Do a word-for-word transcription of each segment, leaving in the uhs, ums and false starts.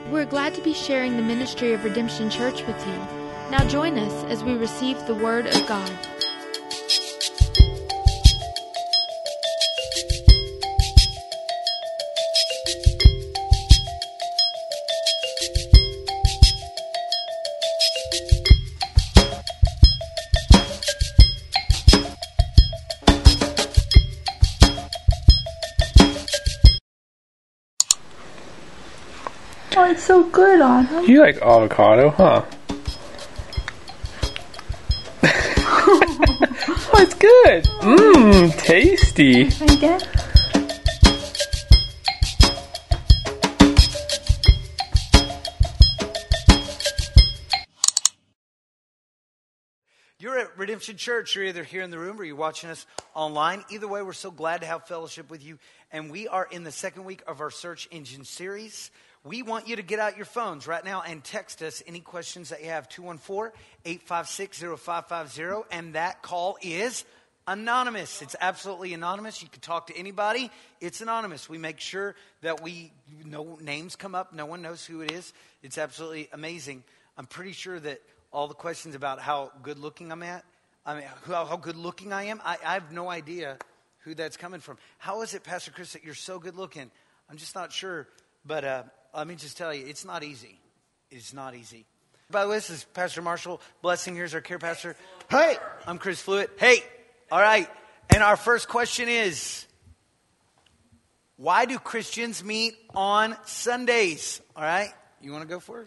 We're glad to be sharing the ministry of Redemption Church with you. Now join us as we receive the Word of God. Oh, it's so good, Autumn. You like avocado, huh? Oh, it's good. Mmm, tasty. I guess. You're at Redemption Church. You're either here in the room or you're watching us online. Either way, we're so glad to have fellowship with you. And we are in the second week of our Search Engine series. We want you to get out your phones right now and text us any questions that you have. two one four, eight five six, zero five five zero. And that call is anonymous. It's absolutely anonymous. You can talk to anybody. It's anonymous. We make sure that we no names come up. No one knows who it is. It's absolutely amazing. I'm pretty sure that all the questions about how good looking I'm at, I mean, how, how good looking I am, I, I have no idea who that's coming from. How is it, Pastor Chris, that you're so good looking? I'm just not sure. But uh, let me just tell you, it's not easy. It's not easy. By the way, this is Pastor Marshall Blessing. Here's our care pastor. Hey, I'm Chris Fluitt. Hey, all right. And our first question is, why do Christians meet on Sundays? All right. You want to go for it?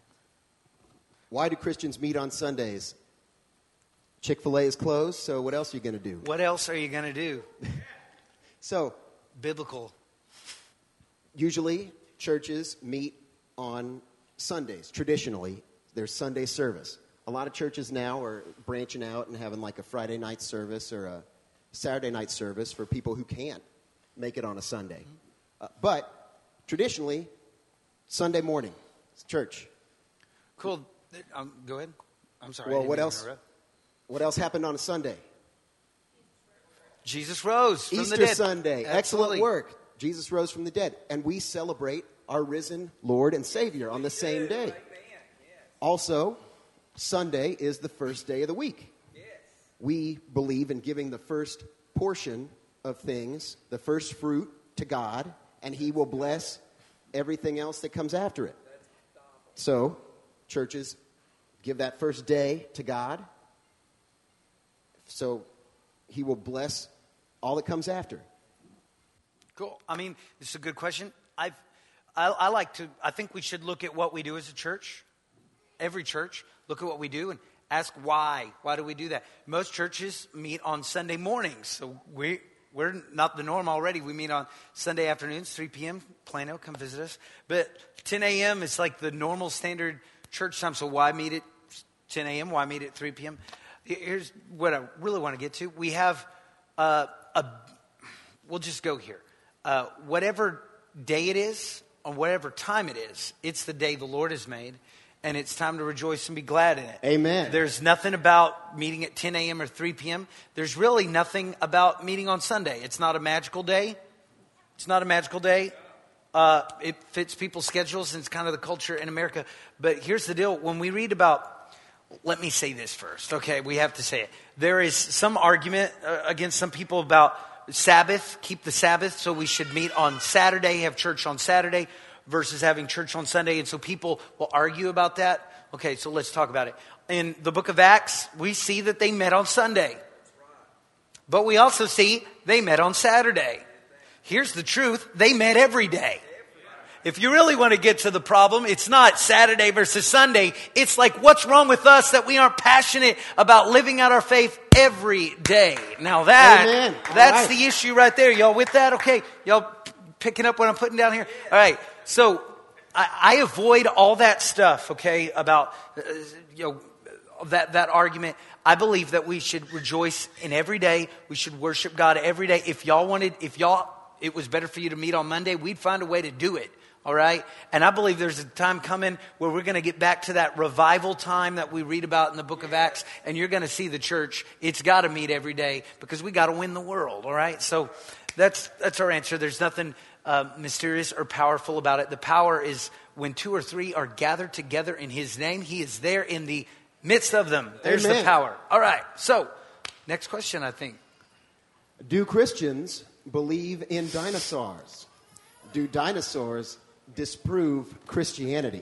Why do Christians meet on Sundays? Chick-fil-A is closed, so what else are you going to do? What else are you going to do? So, biblical. Usually, churches meet on Sundays. Traditionally, there's Sunday service. A lot of churches now are branching out and having like a Friday night service or a Saturday night service for people who can't make it on a Sunday. Uh, but traditionally, Sunday morning, it's church. Cool. Um, go ahead. I'm sorry. Well, what else? What else happened on a Sunday? Jesus rose from Easter the dead. Sunday. Absolutely. Excellent work. Jesus rose from the dead. And we celebrate our risen Lord and Savior on the same day. Also, Sunday is the first day of the week. We believe in giving the first portion of things, the first fruit, to God, and He will bless everything else that comes after it. So, churches give that first day to God, so He will bless all that comes after. Cool. I mean, this is a good question. I've, I, I like to, I think we should look at what we do as a church. Every church, look at what we do and ask why. Why do we do that? Most churches meet on Sunday mornings, so we, we're not the norm already. We meet on Sunday afternoons, three p.m., Plano, come visit us. But ten a.m. is like the normal standard church time, so why meet at ten a.m., why meet at three p.m.? Here's what I really want to get to. We have uh, a, we'll just go here. Uh, whatever day it is, on whatever time it is, it's the day the Lord has made, and it's time to rejoice and be glad in it. Amen. There's nothing about meeting at ten a.m. or three p.m. There's really nothing about meeting on Sunday. It's not a magical day. It's not a magical day. Uh, it fits people's schedules, and it's kind of the culture in America. But here's the deal. When we read about, let me say this first. Okay, we have to say it. There is some argument uh, against some people about Sabbath, keep the Sabbath, so we should meet on Saturday, have church on Saturday versus having church on Sunday. And so people will argue about that. Okay, so let's talk about it. In the book of Acts, we see that they met on Sunday. But we also see they met on Saturday. Here's the truth. They met every day. If you really want to get to the problem, it's not Saturday versus Sunday. It's like, what's wrong with us that we aren't passionate about living out our faith every day? Now that, Amen. that's right. the issue right there. Y'all with that? Okay. Y'all picking up what I'm putting down here? All right. So I, I avoid all that stuff, okay, about, uh, you know, that, that argument. I believe that we should rejoice in every day. We should worship God every day. If y'all wanted, if y'all, it was better for you to meet on Monday, we'd find a way to do it. All right. And I believe there's a time coming where we're going to get back to that revival time that we read about in the book of Acts. And you're going to see the church. It's got to meet every day because we got to win the world. All right. So that's, that's our answer. There's nothing uh, mysterious or powerful about it. The power is when two or three are gathered together in his name, he is there in the midst of them. There's Amen. the power. All right. So, next question, I think. Do Christians believe in dinosaurs? Do dinosaurs disprove Christianity?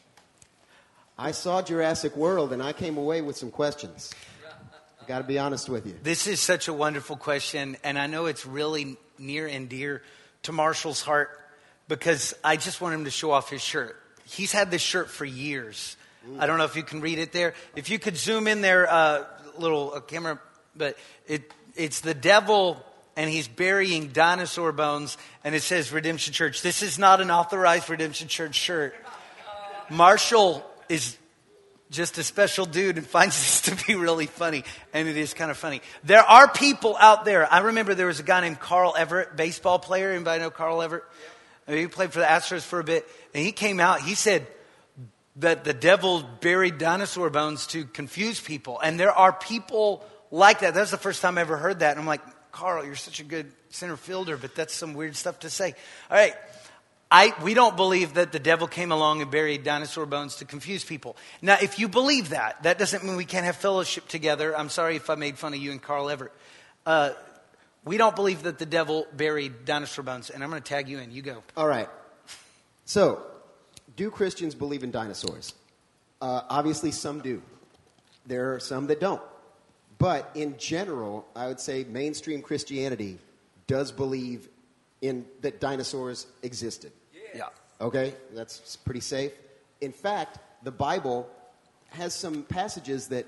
I saw Jurassic World and I came away with some questions. I got to be honest with you. This is such a wonderful question, and I know it's really near and dear to Marshall's heart because I just want him to show off his shirt. He's had this shirt for years. I don't know if you can read it there. If you could zoom in there, uh, little uh, camera, but it it's the devil, and he's burying dinosaur bones, and it says Redemption Church. This is not an authorized Redemption Church shirt. Marshall is just a special dude and finds this to be really funny, and it is kind of funny. There are people out there. I remember there was a guy named Carl Everett, baseball player. Anybody know Carl Everett? Yeah. He played for the Astros for a bit, and he came out. He said that the devil buried dinosaur bones to confuse people, and there are people like that. That's the first time I ever heard that, and I'm like, Carl, you're such a good center fielder, but that's some weird stuff to say. All right. I, we don't believe that the devil came along and buried dinosaur bones to confuse people. Now, if you believe that, that doesn't mean we can't have fellowship together. I'm sorry if I made fun of you and Carl Everett. Uh, we don't believe that the devil buried dinosaur bones. And I'm going to tag you in. You go. All right. So, do Christians believe in dinosaurs? Uh, obviously, some do. There are some that don't. But in general, I would say mainstream Christianity does believe in that dinosaurs existed. Yeah. Okay, that's pretty safe. In fact, the Bible has some passages that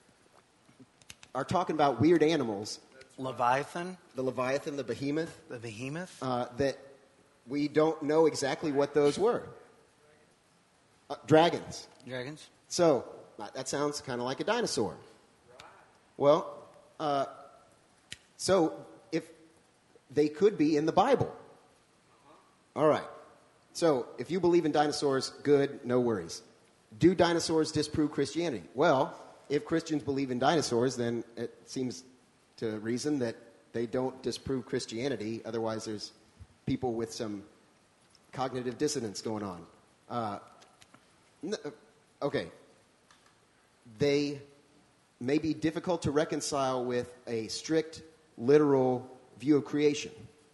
are talking about weird animals. Leviathan. The Leviathan, the behemoth. The behemoth. Uh, that we don't know exactly what those were. Uh, dragons. Dragons. So, uh, that sounds kind of like a dinosaur. Well, uh, so if they could be in the Bible. All right. So, if you believe in dinosaurs, good, no worries. Do dinosaurs disprove Christianity? Well, if Christians believe in dinosaurs, then it seems to reason that they don't disprove Christianity. Otherwise, there's people with some cognitive dissonance going on. Uh, n- okay. They may be difficult to reconcile with a strict, literal view of creation,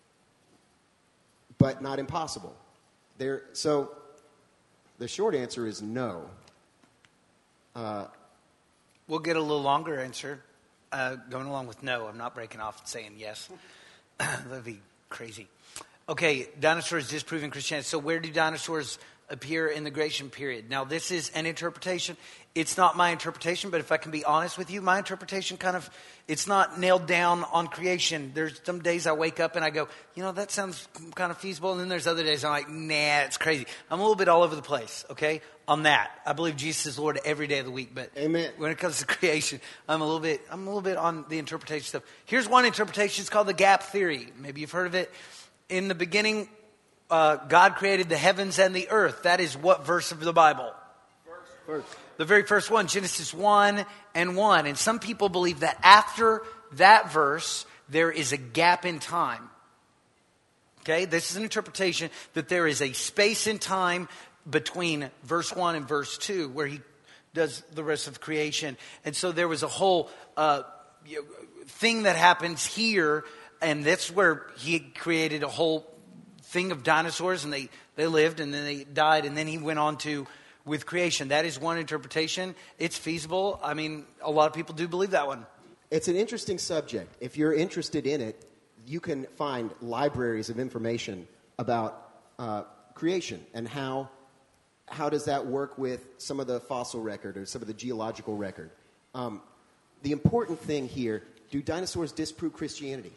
but not impossible. There, so, the short answer is no. Uh, we'll get a little longer answer. Uh, going along with no, I'm not breaking off and saying yes. That'd be crazy. Okay, dinosaurs disproving Christianity. So where do dinosaurs appear in the Grecian period? Now, this is an interpretation. It's not my interpretation, but if I can be honest with you, my interpretation kind of, it's not nailed down on creation. There's some days I wake up and I go, you know, that sounds kind of feasible. And then there's other days I'm like, nah, it's crazy. I'm a little bit all over the place, okay, on that. I believe Jesus is Lord every day of the week, but Amen. When it comes to creation, I'm a little bit, I'm a little bit on the interpretation stuff. Here's one interpretation. It's called the gap theory. Maybe you've heard of it. In the beginning, uh, God created the heavens and the earth. That is what verse of the Bible? first. The very first one, Genesis one and one. And some people believe that after that verse, there is a gap in time. Okay, this is an interpretation that there is a space in time between verse one and verse two where he does the rest of creation. And so there was a whole uh, thing that happens here, and that's where he created a whole thing of dinosaurs, and they, they lived, and then they died, and then he went on to with creation. That is one interpretation. It's feasible. I mean, a lot of people do believe that one. It's an interesting subject. If you're interested in it, you can find libraries of information about uh, creation and how how does that work with some of the fossil record or some of the geological record. Um, the important thing here, do dinosaurs disprove Christianity?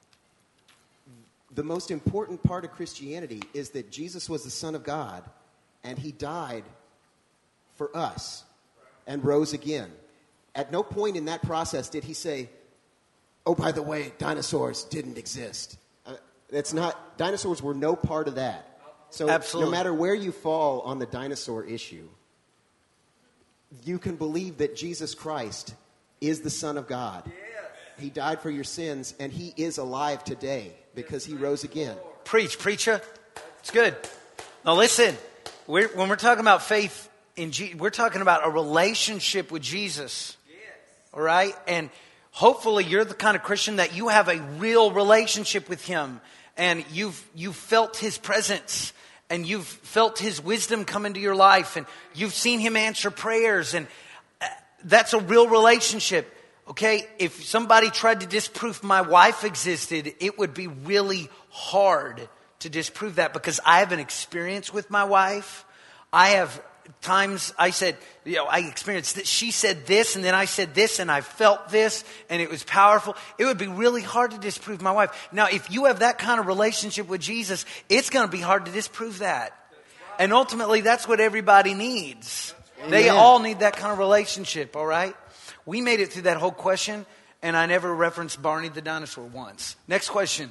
The most important part of Christianity is that Jesus was the Son of God, and he died for us and rose again. At no point in that process did he say, oh, by the way, dinosaurs didn't exist. Uh, it's not, dinosaurs were no part of that. So Absolutely. No matter where you fall on the dinosaur issue, you can believe that Jesus Christ is the Son of God. Yes. He died for your sins, and he is alive today because he rose again. Preach, preacher. It's good. Now listen, we're, when we're talking about faith in Je- we're talking about a relationship with Jesus. All right? And hopefully you're the kind of Christian that you have a real relationship with him. And you've you've felt his presence. And you've felt his wisdom come into your life. And you've seen him answer prayers. And that's a real relationship. Okay? If somebody tried to disprove my wife existed, it would be really hard to disprove that. Because I have an experience with my wife. I have times I said, you know, I experienced that she said this and then I said this and I felt this and it was powerful. It would be really hard to disprove my wife. Now, if you have that kind of relationship with Jesus, it's going to be hard to disprove that. And ultimately, that's what everybody needs. They all need that kind of relationship, all right? We made it through that whole question and I never referenced Barney the dinosaur once. Next question.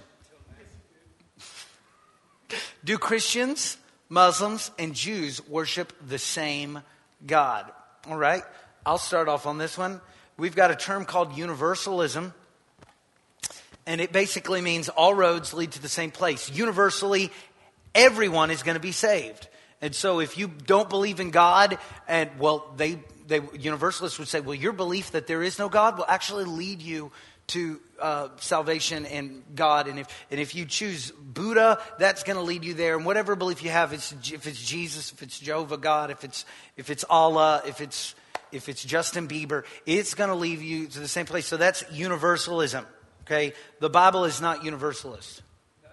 Do Christians, Muslims, and Jews worship the same God? All right, I'll start off on this one. We've got a term called universalism, and it basically means all roads lead to the same place. Universally, everyone is going to be saved. And so if you don't believe in God, and well, they, they universalists would say, well, your belief that there is no God will actually lead you to uh, salvation and God. And if and if you choose Buddha, that's going to lead you there. And whatever belief you have, it's, if it's Jesus, if it's Jehovah God, if it's if it's Allah, if it's if it's Justin Bieber, it's going to lead you to the same place. So that's universalism. Okay, the Bible is not universalist.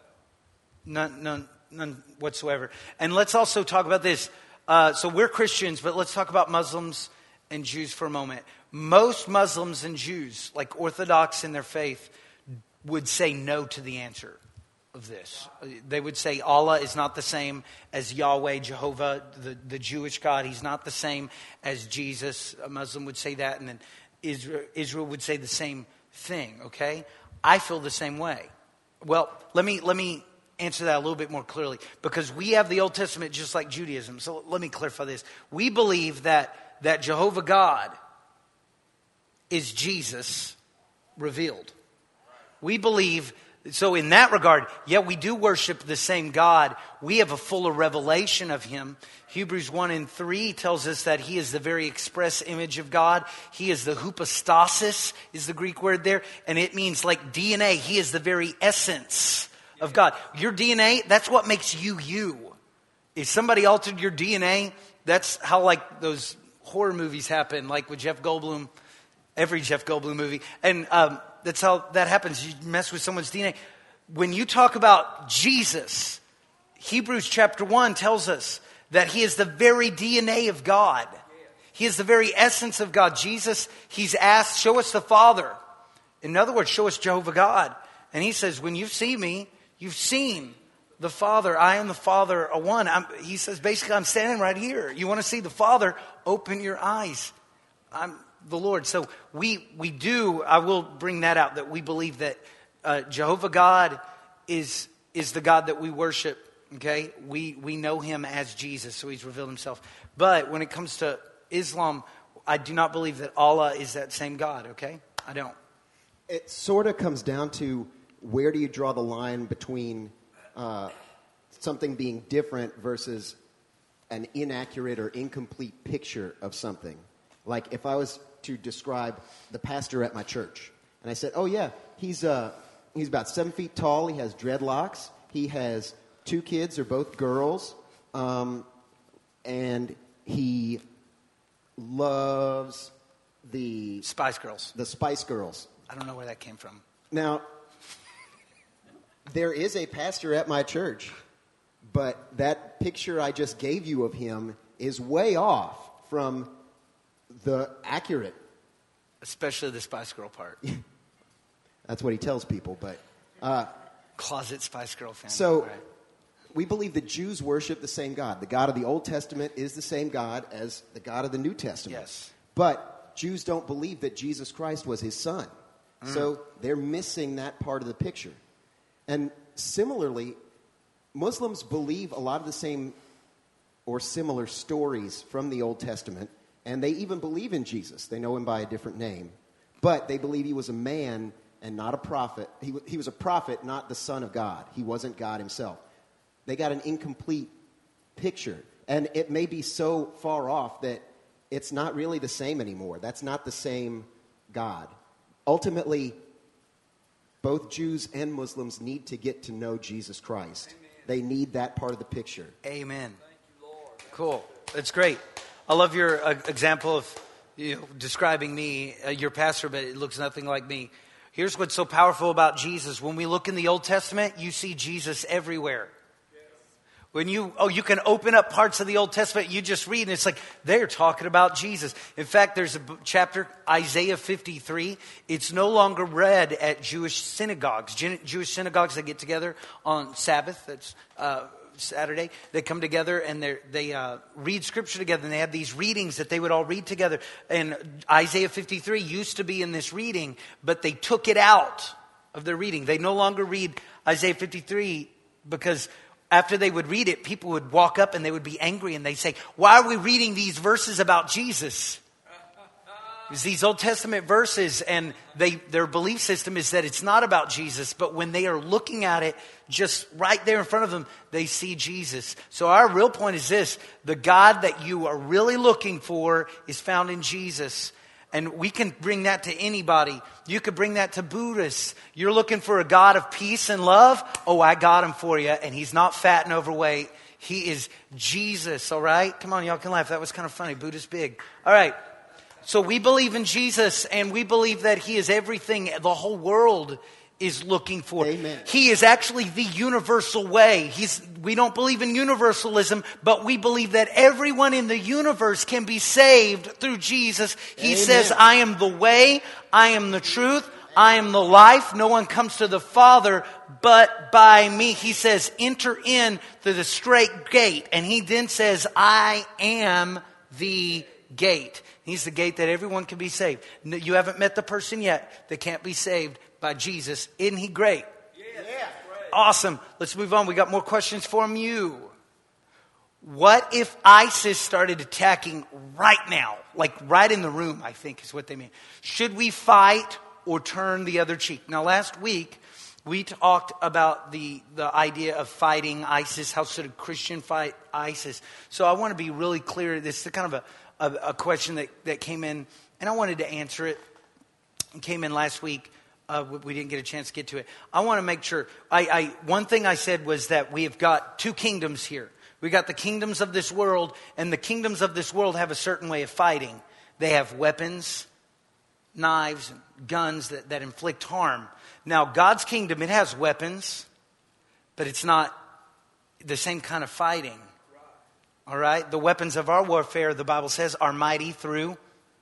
None, none, none whatsoever. And let's also talk about this. Uh, so we're Christians, but let's talk about Muslims and Jews for a moment. Most Muslims and Jews, like Orthodox in their faith, would say no to the answer of this. They would say Allah is not the same as Yahweh, Jehovah, the, the Jewish God. He's not the same as Jesus. A Muslim would say that, and then Israel, Israel would say the same thing, okay? I feel the same way. Well, let me let me answer that a little bit more clearly, because we have the Old Testament just like Judaism. So let me clarify this. We believe that that Jehovah God is Jesus revealed. We believe, so in that regard, yeah, we do worship the same God. We have a fuller revelation of him. Hebrews one and three tells us that he is the very express image of God. He is the hypostasis, is the Greek word there. And it means like D N A. He is the very essence of God. Your D N A, that's what makes you you. If somebody altered your D N A, that's how like those horror movies happen, like with Jeff Goldblum. Every Jeff Goldblum movie. And um, that's how that happens. You mess with someone's D N A. When you talk about Jesus, Hebrews chapter one tells us that he is the very D N A of God. He is the very essence of God. Jesus, he's asked, show us the Father. In other words, show us Jehovah God. And he says, when you see me, you've seen the Father. I am the Father, a one. I'm, he says, basically, I'm standing right here. You want to see the Father? Open your eyes. I'm the Lord. So we we do, I will bring that out, that we believe that uh, Jehovah God is is the God that we worship. Okay, we we know him as Jesus, so he's revealed himself. But when it comes to Islam, I do not believe that Allah is that same God. Okay, I don't. It sort of comes down to, where do you draw the line between uh, something being different versus an inaccurate or incomplete picture of something. Like if I was to describe the pastor at my church, and I said, oh yeah, he's uh, he's about seven feet tall, he has dreadlocks, he has two kids, they're both girls, um, and he loves the... Spice Girls. The Spice Girls. I don't know where that came from. Now, there is a pastor at my church, but that picture I just gave you of him is way off from the accurate. Especially the Spice Girl part. That's what he tells people, but... Uh, Closet Spice Girl fan. So, right. We believe that Jews worship the same God. The God of the Old Testament is the same God as the God of the New Testament. Yes. But Jews don't believe that Jesus Christ was his son. Mm. So they're missing that part of the picture. And similarly, Muslims believe a lot of the same or similar stories from the Old Testament, and they even believe in Jesus. They know him by a different name. But they believe he was a man and not a prophet. He, he was a prophet, not the Son of God. He wasn't God himself. They got an incomplete picture. And it may be so far off that it's not really the same anymore. That's not the same God. Ultimately, both Jews and Muslims need to get to know Jesus Christ. Amen. They need that part of the picture. Amen. Thank you, Lord. Cool. That's great. I love your uh, example of you know, describing me, uh, your pastor, but it looks nothing like me. Here's what's so powerful about Jesus. When we look in the Old Testament, you see Jesus everywhere. When you, oh, you can open up parts of the Old Testament, you just read, and it's like, they're talking about Jesus. In fact, there's a chapter, Isaiah fifty-three. It's no longer read at Jewish synagogues. Jewish synagogues that get together on Sabbath, that's uh, Saturday. They come together and they uh, read Scripture together, and they have these readings that they would all read together. And Isaiah fifty-three used to be in this reading, but they took it out of their reading. They no longer read Isaiah fifty-three because after they would read it, people would walk up and they would be angry and they'd say, why are we reading these verses about Jesus? It's these Old Testament verses, and they their belief system is that it's not about Jesus, but when they are looking at it just right there in front of them, they see Jesus. So our real point is this: the God that you are really looking for is found in Jesus. And we can bring that to anybody. You could bring that to Buddhists. You're looking for a God of peace and love? Oh, I got him for you. And he's not fat and overweight. He is Jesus, all right? Come on, y'all can laugh. That was kind of funny. Buddha's big. All right. So we believe in Jesus, and we believe that he is everything the whole world is looking for. Amen. He is actually the universal way. He's, we don't believe in universalism, but we believe that everyone in the universe can be saved through Jesus. He Amen. says, I am the way, I am the truth, I am the life. No one comes to the Father but by me. He says, enter in through the straight gate. And he then says, I am the gate. He's the gate that everyone can be saved. You haven't met the person yet that can't be saved by Jesus. Isn't he great? Yeah. Awesome. Let's move on. We got more questions from you. What if ISIS started attacking right now? Like right in the room, I think is what they mean. Should we fight or turn the other cheek? Now, last week, we talked about the, the idea of fighting ISIS. How should a Christian fight ISIS? So I want to be really clear. This is kind of a, a, a question that, that came in, and I wanted to answer it. It came in last week. Uh, we didn't get a chance to get to it. I want to make sure. I, I one thing I said was that we have got two kingdoms here. We got the kingdoms of this world, and the kingdoms of this world have a certain way of fighting. They have weapons, knives, and guns that, that inflict harm. Now, God's kingdom, it has weapons, but it's not the same kind of fighting. All right? The weapons of our warfare, the Bible says, are mighty through.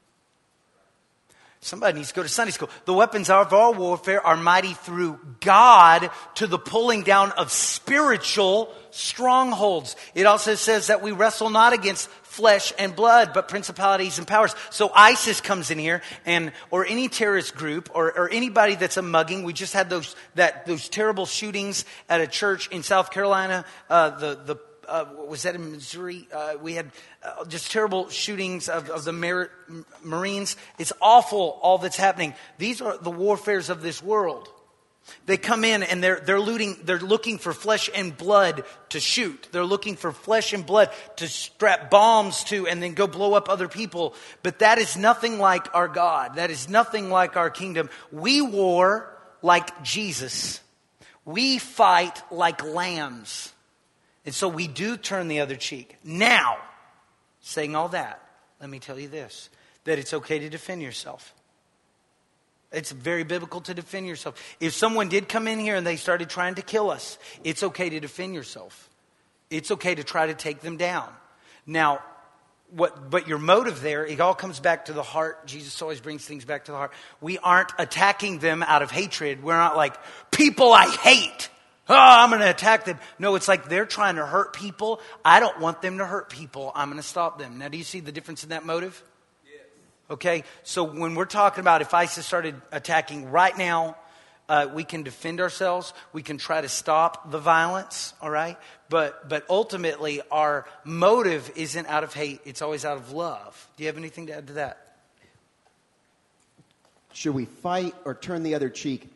Somebody needs to go to Sunday school. The weapons of our warfare are mighty through God to the pulling down of spiritual strongholds. It also says that we wrestle not against flesh and blood, but principalities and powers. So ISIS comes in here, and or any terrorist group, or, or anybody that's a mugging. We just had those that those terrible shootings at a church in South Carolina. Uh, the the Uh, was that in Missouri? Uh, we had uh, just terrible shootings of, of the Mar- Marines. It's awful, all that's happening. These are the warfares of this world. They come in and they're they're looting. They're looking for flesh and blood to shoot. They're looking for flesh and blood to strap bombs to and then go blow up other people. But that is nothing like our God. That is nothing like our kingdom. We war like Jesus. We fight like lambs. And so we do turn the other cheek. Now, saying all that, let me tell you this, that it's okay to defend yourself. It's very biblical to defend yourself. If someone did come in here and they started trying to kill us, it's okay to defend yourself. It's okay to try to take them down. Now, what? But your motive there, it all comes back to the heart. Jesus always brings things back to the heart. We aren't attacking them out of hatred. We're not like, people I hate. Oh, I'm going to attack them. No, it's like they're trying to hurt people. I don't want them to hurt people. I'm going to stop them. Now, do you see the difference in that motive? Yes. Okay, so when we're talking about if ISIS started attacking right now, uh, we can defend ourselves. We can try to stop the violence, all right? But but ultimately, our motive isn't out of hate. It's always out of love. Do you have anything to add to that? should we fight or turn the other cheek?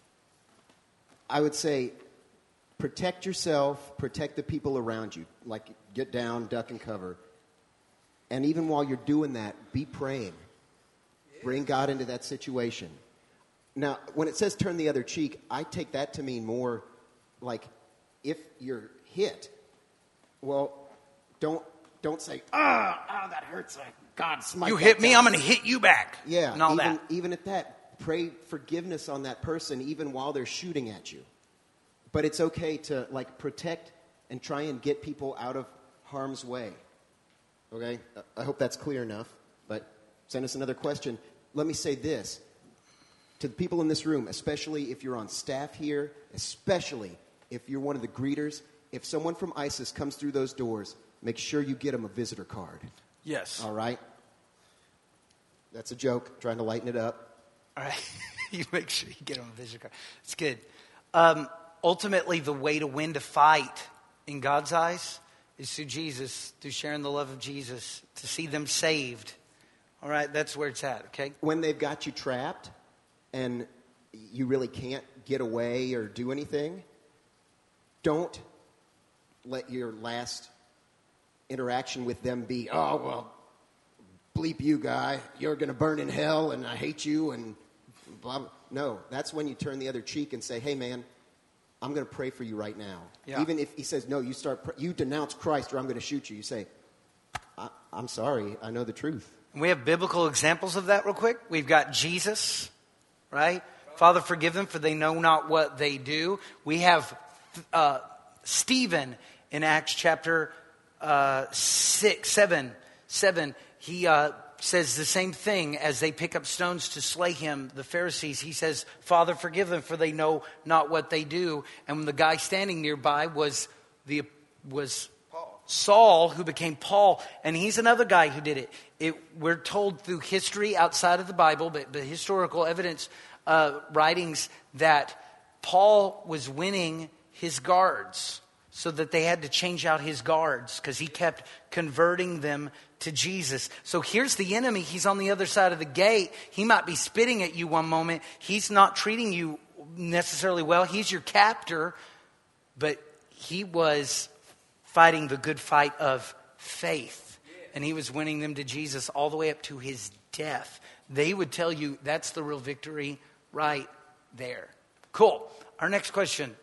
I would say protect yourself, protect the people around you. Like get down, duck and cover. And even while you're doing that, be praying. Bring God into that situation. Now, when it says turn the other cheek, I take that to mean more like if you're hit, well, don't don't say, ah, oh, oh, that hurts. God, smite You that hit me, guy." I'm going to hit you back. Yeah, and all even, that. even at that, pray forgiveness on that person even while they're shooting at you. But it's okay to like protect and try and get people out of harm's way. Okay? I hope that's clear enough, but send us another question. Let me say this. To the people in this room, especially if you're on staff here, especially if you're one of the greeters, if someone from ISIS comes through those doors, make sure you get them a visitor card. Yes. All right? That's a joke, trying to lighten it up. All right. You make sure you get them a visitor card. It's good. Um, ultimately, the way to win to fight in God's eyes is through Jesus, through sharing the love of Jesus, to see them saved. All right? That's where it's at, okay? When they've got you trapped and you really can't get away or do anything, don't let your last interaction with them be, oh, well, bleep you, guy. You're going to burn in hell, and I hate you, and blah, blah. No, that's when you turn the other cheek and say, hey, man, I'm going to pray for you right now. Yeah. Even if he says, no, you start, pr- you denounce Christ or I'm going to shoot you. You say, I- I'm sorry, I know the truth. We have biblical examples of that real quick. We've got Jesus, right? Father, forgive them, for they know not what they do. We have uh, Stephen in Acts chapter uh, six, seven, seven. He uh, says the same thing as they pick up stones to slay him, the Pharisees. He says, Father, forgive them, for they know not what they do. And when the guy standing nearby was the was Saul, who became Paul, and he's another guy who did it. It we're told through history outside of the Bible, but the historical evidence, uh, writings, that Paul was winning his guards so that they had to change out his guards because he kept converting them to Jesus. So here's the enemy. He's on the other side of the gate. He might be spitting at you one moment. He's not treating you necessarily well. He's your captor, but he was fighting the good fight of faith. And he was winning them to Jesus all the way up to his death. They would tell you that's the real victory right there. Cool. Our next question.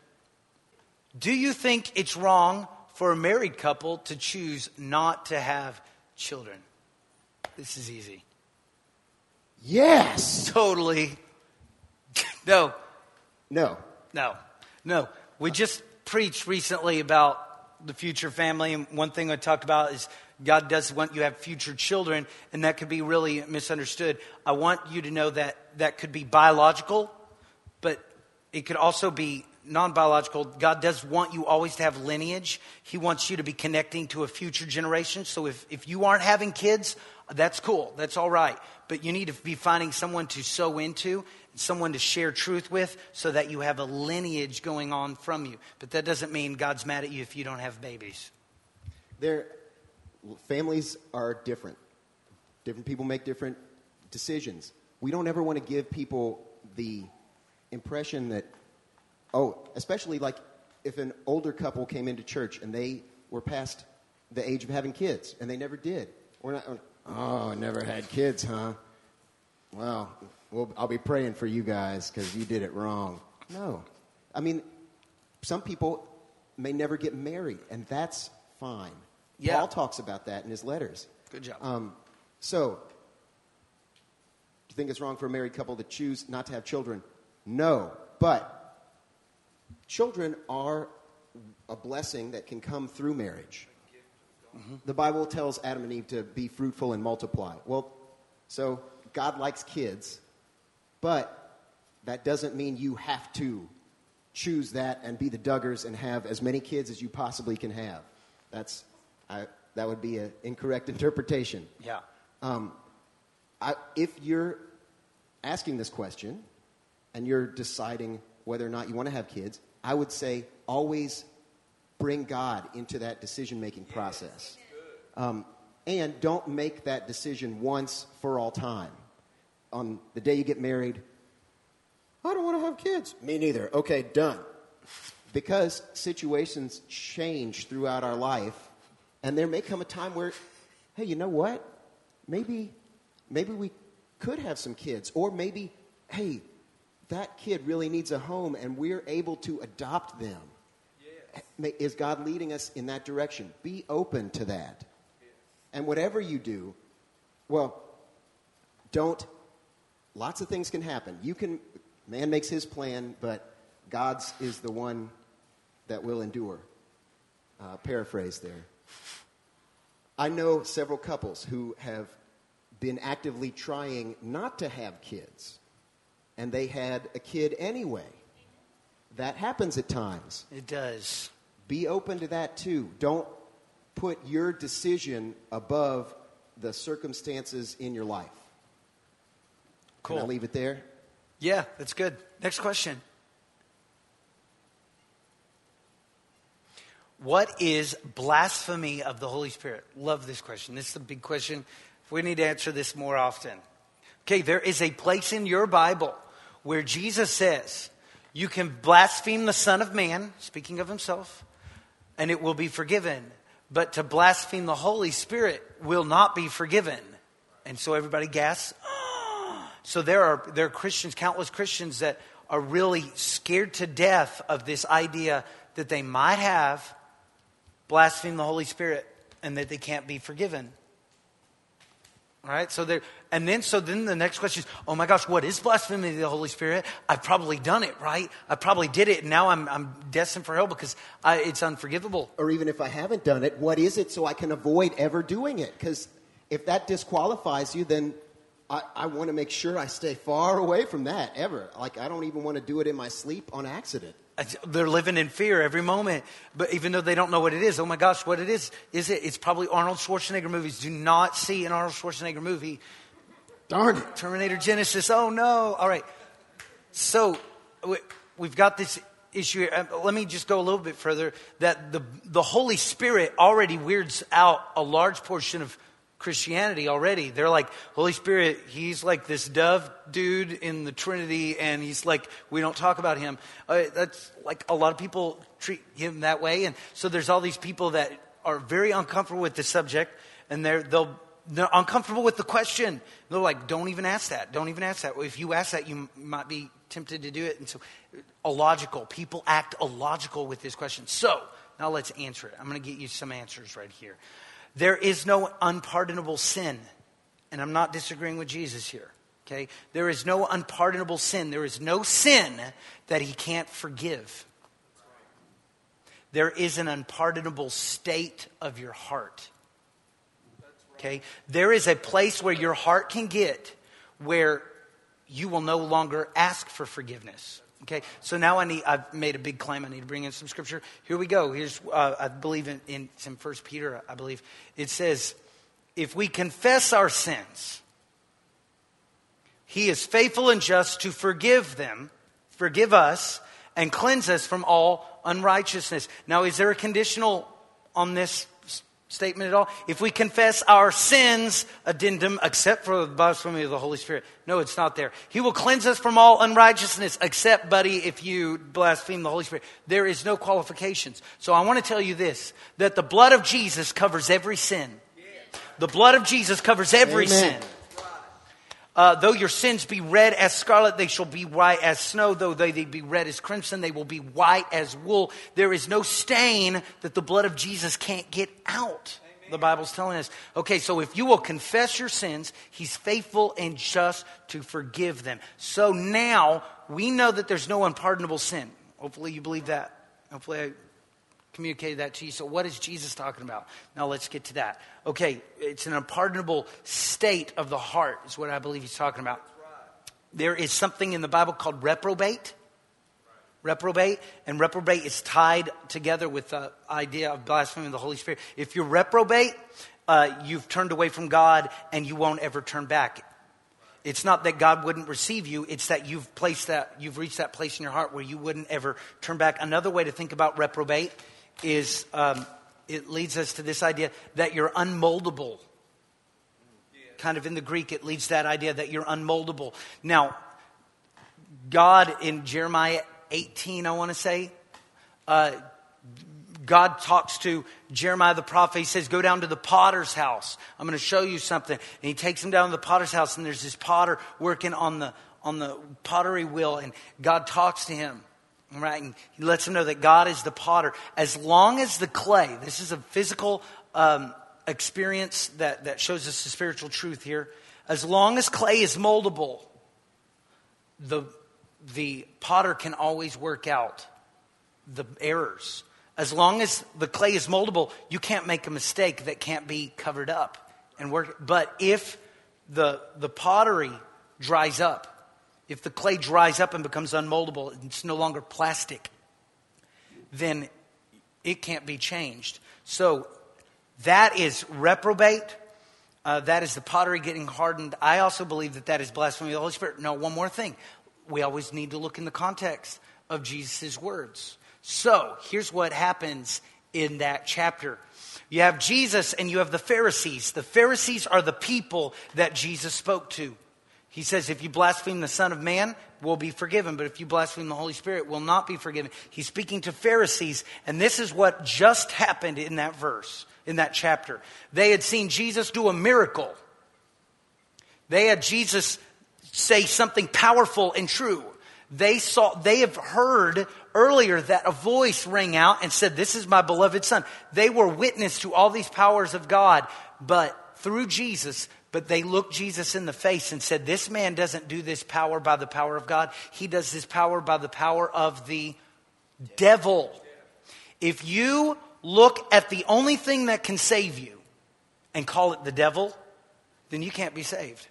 Do you think it's wrong for a married couple to choose not to have children? This is easy. Yes. Totally. No. No. No. No. We just preached recently about the future family, and one thing I talked about is God does want you to have future children, and that could be really misunderstood. I want you to know that that could be biological, but it could also be non-biological. God does want you always to have lineage. He wants you to be connecting to a future generation. So if, if you aren't having kids, that's cool. That's all right. But you need to be finding someone to sow into, someone to share truth with, so that you have a lineage going on from you. But that doesn't mean God's mad at you if you don't have babies. Their families are different. Different people make different decisions. We don't ever want to give people the impression that, oh, especially like if an older couple came into church and they were past the age of having kids and they never did. We're not, oh, never had kids, huh? Well, well I'll be praying for you guys because you did it wrong. No. I mean, some people may never get married, and that's fine. Yeah. Paul talks about that in his letters. Good job. Um, so, do you think it's wrong for a married couple to choose not to have children? No. But children are a blessing that can come through marriage. Mm-hmm. The Bible tells Adam and Eve to be fruitful and multiply. Well, so God likes kids, but that doesn't mean you have to choose that and be the Duggars and have as many kids as you possibly can have. That's I, that would be an incorrect interpretation. Yeah. Um, I, if you're asking this question and you're deciding whether or not you want to have kids, I would say always bring God into that decision-making process. Um, and don't make that decision once for all time. on the day you get married, I don't want to have kids. Me neither. Okay, done. Because situations change throughout our life, and there may come a time where, hey, you know what? Maybe, maybe we could have some kids, or maybe, hey, that kid really needs a home, and we're able to adopt them. Yes. Is God leading us in that direction? Be open to that. Yes. And whatever you do, well, don't, lots of things can happen. You can, man makes his plan, but God's is the one that will endure. Uh, paraphrase there. I know several couples who have been actively trying not to have kids, and they had a kid anyway. That happens at times. It does. Be open to that too. Don't put your decision above the circumstances in your life. Cool. Can I leave it there? Yeah, that's good. Next question. What is blasphemy of the Holy Spirit? Love this question. This is a big question. We need to answer this more often. Okay, there is a place in your Bible where Jesus says you can blaspheme the Son of Man, speaking of himself, and it will be forgiven. But to blaspheme the Holy Spirit will not be forgiven. And so everybody gasps. So there are there are Christians, countless Christians that are really scared to death of this idea that they might have blasphemed the Holy Spirit and that they can't be forgiven. All right, so there, and then so then the next question is, oh my gosh, what is blasphemy of the Holy Spirit? I've probably done it, right? I probably did it, and now I'm I'm destined for hell because I, it's unforgivable. Or even if I haven't done it, what is it so I can avoid ever doing it? Because if that disqualifies you, then I, I want to make sure I stay far away from that ever. Like I don't even want to do it in my sleep on accident. They're living in fear every moment, but even though they don't know what it is, oh my gosh, what it is, is it? It's probably Arnold Schwarzenegger movies. Do not see an Arnold Schwarzenegger movie. Darn it. Terminator Genesis, oh no. All right. So we've got this issue here. Let me just go a little bit further, that the, the Holy Spirit already weirds out a large portion of Christianity already. They're like, Holy Spirit, he's like this dove dude in the Trinity, and he's like, we don't talk about him. Uh, that's like a lot of people treat him that way. And so there's all these people that are very uncomfortable with the subject, and they're they'll they're uncomfortable with the question. They're like, don't even ask that. Don't even ask that. If you ask that, you might be tempted to do it. And so illogical. People act illogical with this question. So now let's answer it. I'm going to get you some answers right here. There is no unpardonable sin. And I'm not disagreeing with Jesus here. Okay? There is no unpardonable sin. There is no sin that he can't forgive. There is an unpardonable state of your heart. Okay? There is a place where your heart can get where you will no longer ask for forgiveness. Okay, so now I need, I've made a big claim. I need to bring in some scripture. Here we go. Here's, uh, I believe in, in some First Peter, I believe. It says, if we confess our sins, he is faithful and just to forgive them, forgive us, and cleanse us from all unrighteousness. Now, is there a conditional on this statement at all? If we confess our sins, addendum, except for the blasphemy of the Holy Spirit. No, it's not there. He will cleanse us from all unrighteousness, except, buddy, if you blaspheme the Holy Spirit. There is no qualifications. So I want to tell you this, that the blood of Jesus covers every sin. The blood of Jesus covers every Amen. sin. Uh, though your sins be red as scarlet, they shall be white as snow. Though they, they be red as crimson, they will be white as wool. There is no stain that the blood of Jesus can't get out. Amen. The Bible's telling us. Okay, so if you will confess your sins, he's faithful and just to forgive them. So now we know that there's no unpardonable sin. Hopefully you believe that. Hopefully I communicated that to you. So what is Jesus talking about? Now let's get to that. Okay, it's an unpardonable state of the heart is what I believe he's talking about. There is something in the Bible called reprobate. Reprobate. And reprobate is tied together with the idea of blasphemy of the Holy Spirit. If you're reprobate, uh, you've turned away from God and you won't ever turn back. It's not that God wouldn't receive you. It's that you've placed that, you've reached that place in your heart where you wouldn't ever turn back. Another way to think about reprobate is um, it leads us to this idea that you're unmoldable. kind of in the Greek, it leads to that idea that you're unmoldable. Now, God in Jeremiah eighteen, I want to say, uh, God talks to Jeremiah the prophet. He says, go down to the potter's house. I'm going to show you something. And he takes him down to the potter's house, and there's this potter working on the on the pottery wheel, and God talks to him, right? And he lets him know that God is the potter. As long as the clay, this is a physical um, experience that, that shows us the spiritual truth here. As long as clay is moldable, the the potter can always work out the errors. As long as the clay is moldable, you can't make a mistake that can't be covered up and work. But if the the pottery dries up, if the clay dries up and becomes unmoldable, it's no longer plastic, then it can't be changed. So that is reprobate. Uh, that is the pottery getting hardened. I also believe that that is blasphemy of the Holy Spirit. No, one more thing. We always need to look in the context of Jesus' words. So here's what happens in that chapter. You have Jesus and you have the Pharisees. The Pharisees are the people that Jesus spoke to. He says, if you blaspheme the Son of Man, will be forgiven. But if you blaspheme the Holy Spirit, will not be forgiven. He's speaking to Pharisees. And this is what just happened in that verse, in that chapter. They had seen Jesus do a miracle. They had Jesus say something powerful and true. They saw, they have heard earlier that a voice rang out and said, this is my beloved Son. They were witness to all these powers of God, but through Jesus, but they looked Jesus in the face and said, this man doesn't do this power by the power of God. He does this power by the power of the devil. If you look at the only thing that can save you and call it the devil, then you can't be saved.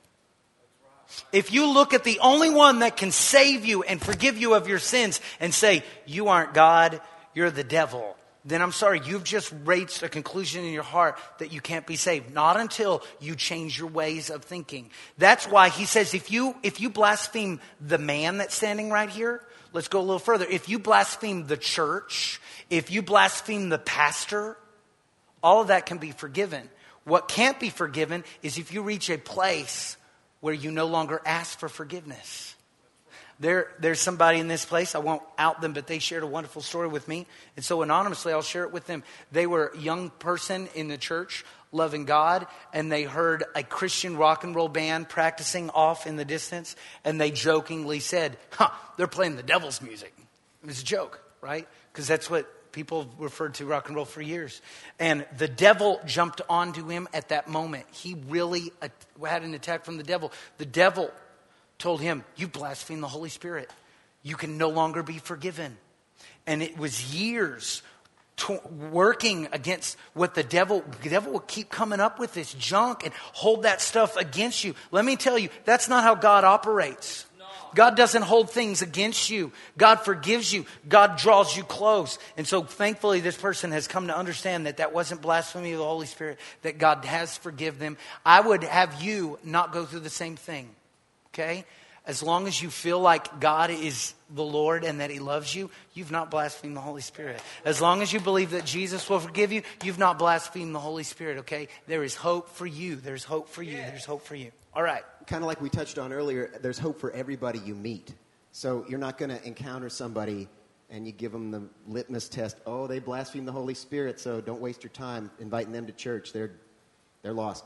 If you look at the only one that can save you and forgive you of your sins and say, you aren't God, you're the devil, then I'm sorry, you've just reached a conclusion in your heart that you can't be saved. Not until you change your ways of thinking. That's why he says, if you if you blaspheme the man that's standing right here, let's go a little further. If you blaspheme the church, if you blaspheme the pastor, all of that can be forgiven. What can't be forgiven is if you reach a place where you no longer ask for forgiveness. There, there's somebody in this place, I won't out them, but they shared a wonderful story with me. And so anonymously, I'll share it with them. They were a young person in the church, loving God, and they heard a Christian rock and roll band practicing off in the distance, and they jokingly said, huh, they're playing the devil's music. It was a joke, right? Because that's what people referred to rock and roll for years. And the devil jumped onto him at that moment. He really had an attack from the devil. The devil told him, you blaspheme the Holy Spirit. You can no longer be forgiven. And it was years to- working against what the devil, the devil will keep coming up with this junk and hold that stuff against you. Let me tell you, that's not how God operates. God doesn't hold things against you. God forgives you. God draws you close. And so thankfully this person has come to understand that that wasn't blasphemy of the Holy Spirit, that God has forgiven them. I would have you not go through the same thing. Okay? As long as you feel like God is the Lord and that he loves you, you've not blasphemed the Holy Spirit. As long as you believe that Jesus will forgive you, you've not blasphemed the Holy Spirit, okay? There is hope for you. There's hope for you. There's hope for you. All right. Kind of like we touched on earlier, there's hope for everybody you meet. So you're not going to encounter somebody and you give them the litmus test. Oh, they blaspheme the Holy Spirit, so don't waste your time inviting them to church. They're, they're lost.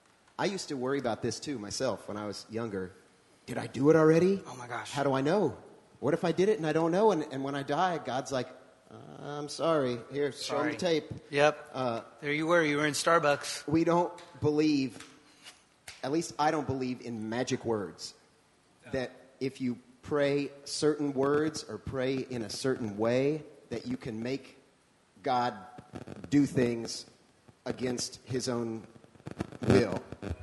I used to worry about this too myself when I was younger. Did I do it already? Oh my gosh. How do I know? What if I did it and I don't know? And, and when I die, God's like, uh, I'm sorry. Here, show Sorry. me the tape. Yep. Uh, there you were. You were in Starbucks. we don't believe, at least I don't believe in magic words. That if you pray certain words or pray in a certain way, that you can make God do things against his own will.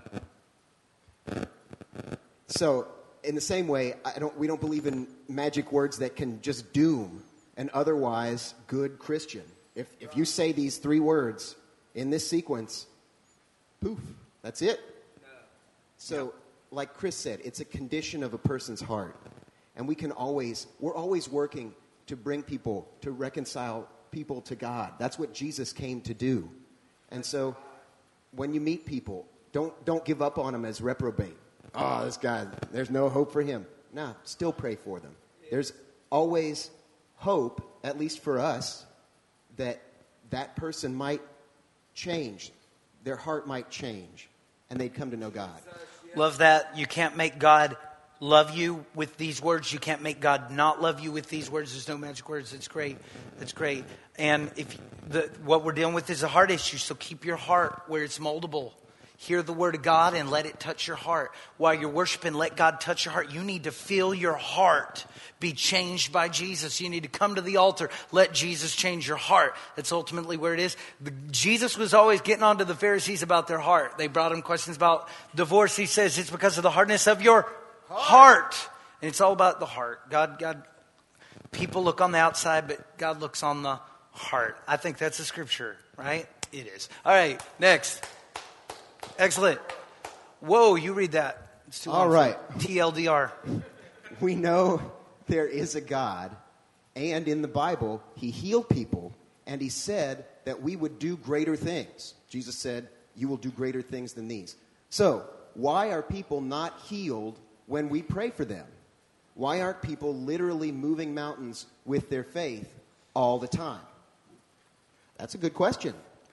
So, in the same way, I don't, we don't believe in magic words that can just doom an otherwise good Christian. If if you say these three words in this sequence, poof, that's it. So, like Chris said, it's a condition of a person's heart. And we can always, we're always working to bring people, to reconcile people to God. That's what Jesus came to do. And so, when you meet people, Don't, don't give up on them as reprobate. Oh, this guy, there's no hope for him. Nah, still pray for them. There's always hope, at least for us, that that person might change. Their heart might change, and they'd come to know God. Love that. You can't make God love you with these words. You can't make God not love you with these words. There's no magic words. It's great. It's great. And if the, what we're dealing with is a heart issue, so keep your heart where it's moldable. Hear the word of God and let it touch your heart. While you're worshiping, let God touch your heart. You need to feel your heart be changed by Jesus. You need to come to the altar. Let Jesus change your heart. That's ultimately where it is. The, Jesus was always getting on to the Pharisees about their heart. They brought him questions about divorce. He says it's because of the hardness of your heart. And it's all about the heart. God, God, people look on the outside, but God looks on the heart. I think that's a scripture, right? It is. All right, next. Excellent. Whoa, you read that. It's too All long. right. T L D R. We know there is a God, and in the Bible, he healed people, and he said that we would do greater things. Jesus said, you will do greater things than these. So, why are people not healed when we pray for them? Why aren't people literally moving mountains with their faith all the time? That's a good question.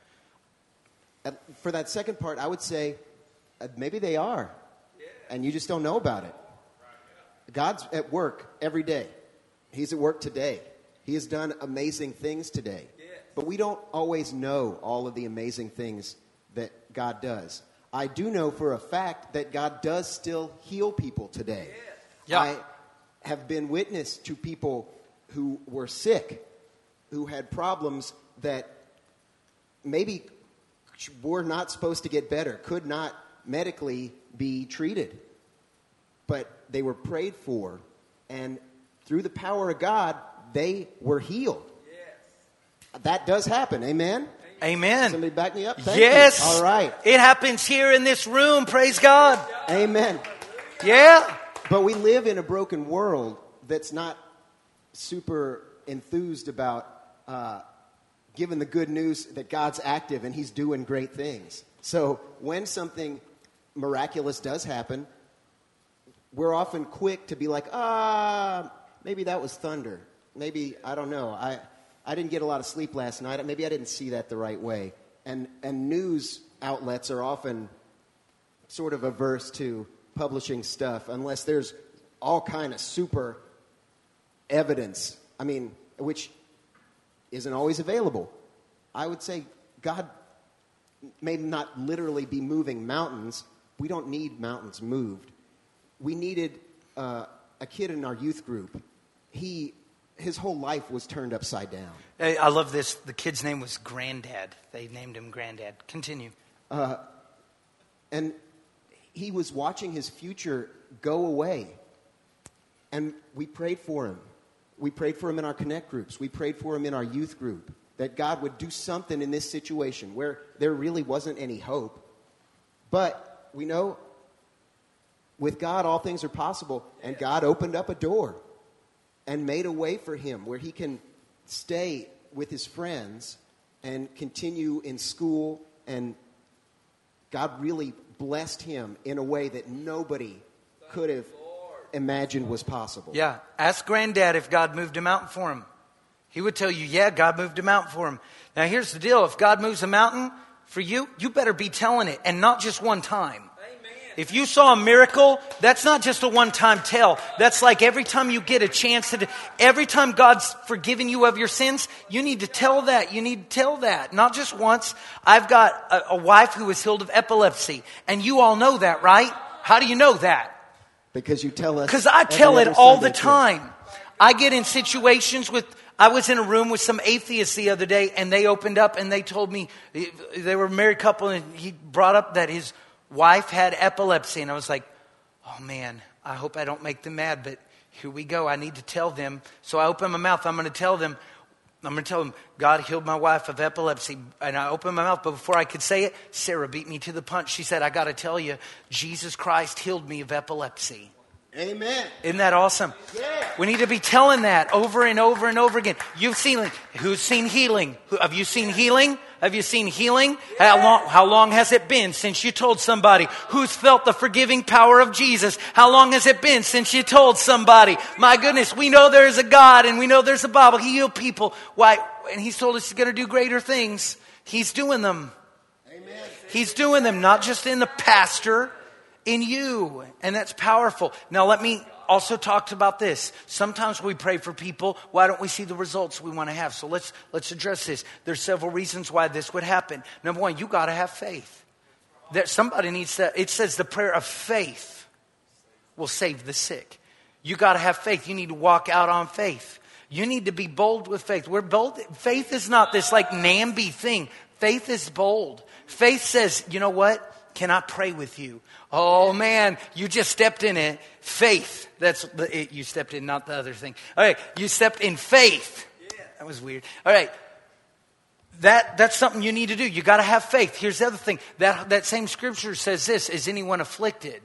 Uh, for that second part, I would say uh, maybe they are, and you just don't know about it. God's at work every day. He's at work today. He has done amazing things today. But we don't always know all of the amazing things that God does. I do know for a fact that God does still heal people today. Yeah. I have been witness to people who were sick, who had problems that maybe were not supposed to get better, could not medically be treated. But they were prayed for, and through the power of God, they were healed. Yes. That does happen. Amen? Amen. Somebody back me up? Thank yes. you. All right. It happens here in this room. Praise God. Amen. Yeah. But we live in a broken world that's not super enthused about uh, giving the good news that God's active and he's doing great things. So when something miraculous does happen, we're often quick to be like, ah, maybe that was thunder. Maybe, I don't know. I, I didn't get a lot of sleep last night. Maybe I didn't see that the right way. And, and news outlets are often sort of averse to publishing stuff unless there's all kind of super evidence. I mean, which isn't always available. I would say God may not literally be moving mountains. We don't need mountains moved. We needed uh, a kid in our youth group. He, his whole life was turned upside down. Hey, I love this. The kid's name was Granddad. They named him Granddad. Continue. Uh, and he was watching his future go away. And we prayed for him. We prayed for him in our connect groups. We prayed for him in our youth group. That God would do something in this situation where there really wasn't any hope. But we know with God all things are possible. And God opened up a door and made a way for him where he can stay with his friends and continue in school. And God really blessed him in a way that nobody could have imagined was possible. Yeah. Ask Granddad if God moved a mountain for him. He would tell you, yeah, God moved a mountain for him. Now, here's the deal. If God moves a mountain for you, you better be telling it, and not just one time. Amen. If you saw a miracle, that's not just a one-time tell. That's like every time you get a chance to, every time God's forgiven you of your sins, you need to tell that. You need to tell that. Not just once. I've got a, a wife who was healed of epilepsy, and you all know that, right? How do you know that? Because you tell us. Because I tell it all the Sunday time. I get in situations with, I was in a room with some atheists the other day, and they opened up and they told me, they were a married couple, and he brought up that his wife had epilepsy. And I was like, oh man, I hope I don't make them mad, but here we go. I need to tell them. So I open my mouth. I'm going to tell them, I'm going to tell them, God healed my wife of epilepsy. And I opened my mouth, but before I could say it, Sarah beat me to the punch. She said, I got to tell you, Jesus Christ healed me of epilepsy. Amen. Isn't that awesome? Yeah. We need to be telling that over and over and over again. You've seen, who's seen healing? Who, have you seen healing? Have you seen healing? How long, how long has it been since you told somebody? Who's felt the forgiving power of Jesus? How long has it been since you told somebody? My goodness, we know there's a God and we know there's a Bible. He healed people. Why? And He's told us He's going to do greater things. He's doing them. Amen. He's doing them, not just in the pastor, in you. And that's powerful. Now let me also talk about this. Sometimes we pray for people. Why don't we see the results we want to have? So let's let's address this. There's several reasons why this would happen. Number one, you got to have faith. That somebody needs to, it says the prayer of faith will save the sick. You got to have faith. You need to walk out on faith. You need to be bold with faith. We're bold. Faith is not this like namby thing. Faith is bold. Faith says, you know what? Can I pray with you? Oh man, you just stepped in it. Faith. That's the, it, you stepped in, not the other thing. All right, you stepped in faith. That was weird. All right, that that's something you need to do. You got to have faith. Here's the other thing. That that same scripture says this: is anyone afflicted?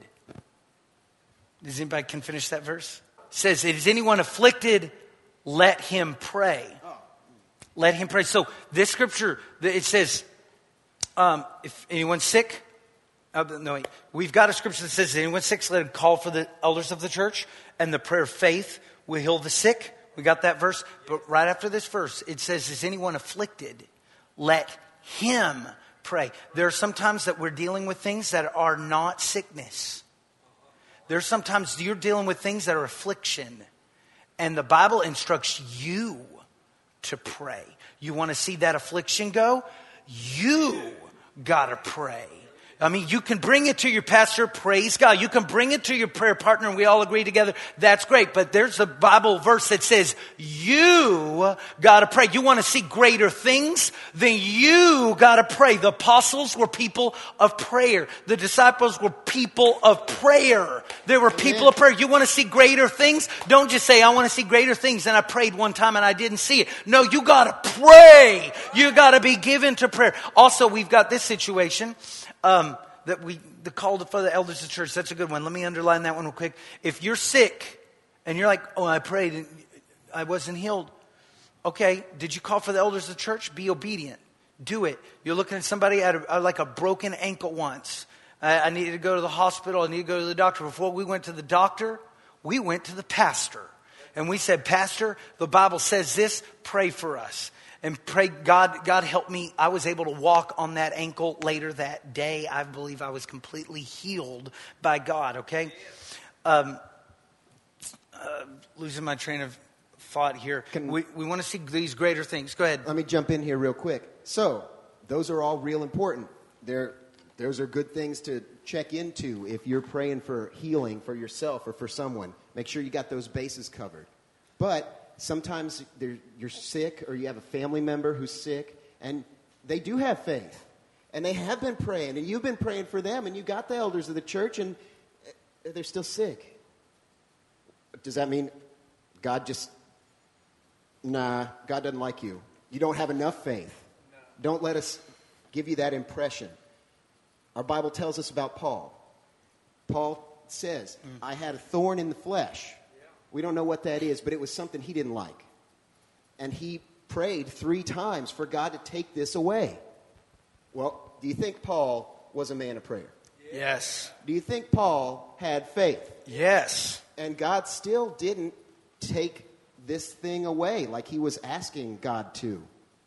Does anybody can finish that verse? It says, is anyone afflicted? Let him pray. Let him pray. So this scripture, it says, um, if anyone's sick. Uh, no, wait. We've got a scripture that says, anyone sick, let him call for the elders of the church, and the prayer of faith will heal the sick. We got that verse. But right after this verse, it says, is anyone afflicted? Let him pray. There are some times that we're dealing with things that are not sickness. There's sometimes you're dealing with things that are affliction. And the Bible instructs you to pray. You want to see that affliction go? You got to pray. I mean, you can bring it to your pastor, praise God. You can bring it to your prayer partner and we all agree together. That's great. But there's a Bible verse that says, you got to pray. You want to see greater things? Then you got to pray. The apostles were people of prayer. The disciples were people of prayer. They were people Amen. Of prayer. You want to see greater things? Don't just say, I want to see greater things. And I prayed one time and I didn't see it. No, you got to pray. You got to be given to prayer. Also, we've got this situation. Um, that we, the call for the elders of the church, that's a good one. Let me underline that one real quick. If you're sick and you're like, oh, I prayed and I wasn't healed. Okay, did you call for the elders of the church? Be obedient. Do it. You're looking at somebody at a, like a broken ankle once. I, I needed to go to the hospital. I needed to go to the doctor. Before we went to the doctor, we went to the pastor. And we said, Pastor, the Bible says this, pray for us. And pray, God, God help me. I was able to walk on that ankle later that day. I believe I was completely healed by God, okay? Um, uh, losing my train of thought here. Can, we we want to see these greater things. Go ahead. Let me jump in here real quick. So, those are all real important. They're, those are good things to check into if you're praying for healing for yourself or for someone. Make sure you got those bases covered. But sometimes you're sick or you have a family member who's sick and they do have faith and they have been praying and you've been praying for them and you got the elders of the church and they're still sick. Does that mean God just, nah, God doesn't like you? You don't have enough faith. No. Don't let us give you that impression. Our Bible tells us about Paul. Paul says, mm. I had a thorn in the flesh. We don't know what that is, but it was something he didn't like. And he prayed three times for God to take this away. Well, do you think Paul was a man of prayer? Yes. Do you think Paul had faith? Yes. And God still didn't take this thing away like he was asking God to.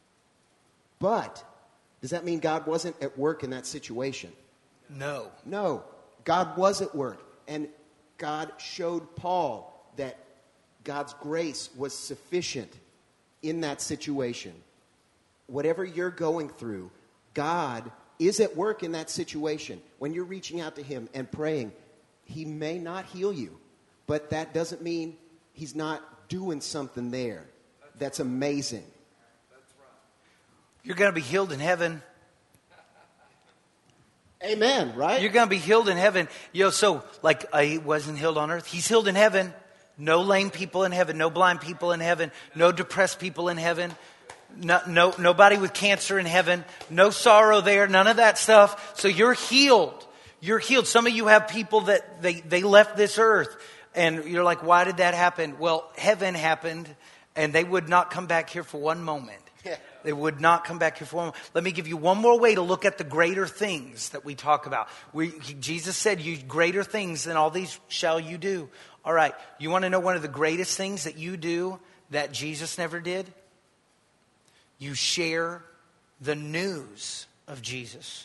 But does that mean God wasn't at work in that situation? No. No. God was at work. And God showed Paul that God's grace was sufficient in that situation. Whatever you're going through, God is at work in that situation. When you're reaching out to him and praying, he may not heal you, but that doesn't mean he's not doing something there. That's amazing. You're going to be healed in heaven. Amen, right? You're going to be healed in heaven. Yo, so like I wasn't healed on earth. He's healed in heaven. No lame people in heaven. No blind people in heaven. No depressed people in heaven. No, no, nobody with cancer in heaven. No sorrow there. None of that stuff. So you're healed. You're healed. Some of you have people that they, they left this earth. And you're like, why did that happen? Well, heaven happened, and they would not come back here for one moment. Yeah. They would not come back here for one moment. Let me give you one more way to look at the greater things that we talk about. We, he, Jesus said, you greater things than all these shall you do. All right, you want to know one of the greatest things that you do that Jesus never did? You share the news of Jesus.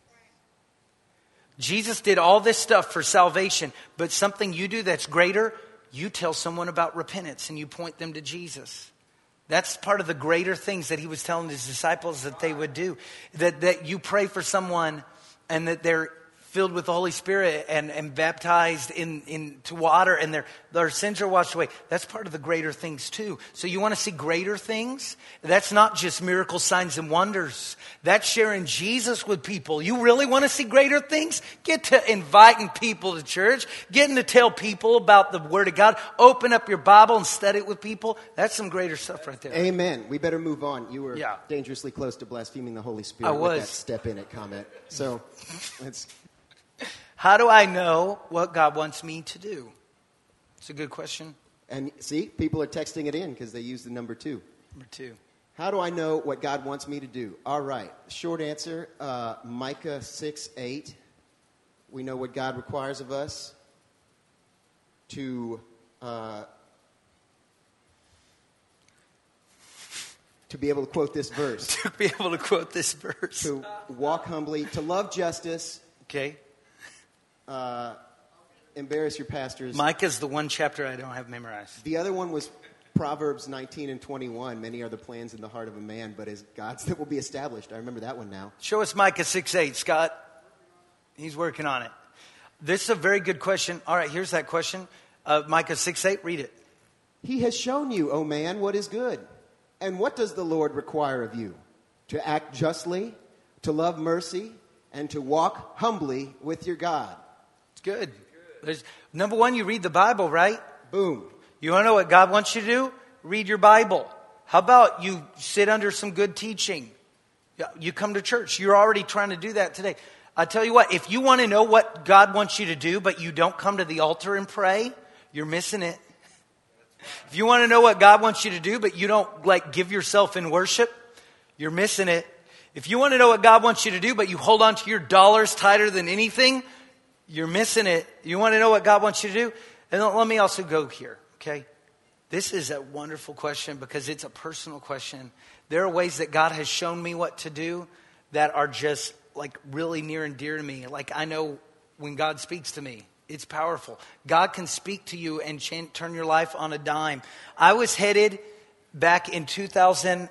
Jesus did all this stuff for salvation, but something you do that's greater, you tell someone about repentance and you point them to Jesus. That's part of the greater things that he was telling his disciples that they would do. That that you pray for someone and that they're filled with the Holy Spirit and, and baptized in, into water and their, their sins are washed away. That's part of the greater things too. So you want to see greater things? That's not just miracle signs and wonders. That's sharing Jesus with people. You really want to see greater things? Get to inviting people to church. Getting to tell people about the Word of God. Open up your Bible and study it with people. That's some greater stuff right there. Amen. We better move on. You were Yeah. dangerously close to blaspheming the Holy Spirit I with was. that step in it comment. So let's... How do I know what God wants me to do? It's a good question. And see, people are texting it in because they use the number two. Number two. How do I know what God wants me to do? All right. Short answer, uh, Micah six eight. We know what God requires of us to uh, to be able to quote this verse. To be able to quote this verse. To walk humbly, to love justice, Okay. uh, embarrass your pastors. Micah's the one chapter I don't have memorized. The other one was Proverbs nineteen and twenty-one. Many are the plans in the heart of a man, but as God's that will be established. I remember that one now. Show us Micah six eight, Scott. He's working on it. This is a very good question. All right, here's that question. Uh, Micah six eight, read it. He has shown you, O man, what is good. And what does the Lord require of you? To act justly, to love mercy, and to walk humbly with your God. It's good. There's, number one, you read the Bible, right? Boom. You want to know what God wants you to do? Read your Bible. How about you sit under some good teaching? You come to church. You're already trying to do that today. I tell you what, if you want to know what God wants you to do, but you don't come to the altar and pray, you're missing it. If you want to know what God wants you to do, but you don't like give yourself in worship, you're missing it. If you want to know what God wants you to do, but you hold on to your dollars tighter than anything, you're missing it. You want to know what God wants you to do? And let me also go here, okay? This is a wonderful question because it's a personal question. There are ways that God has shown me what to do that are just like really near and dear to me. Like I know when God speaks to me, it's powerful. God can speak to you and ch- turn your life on a dime. I was headed back in two thousand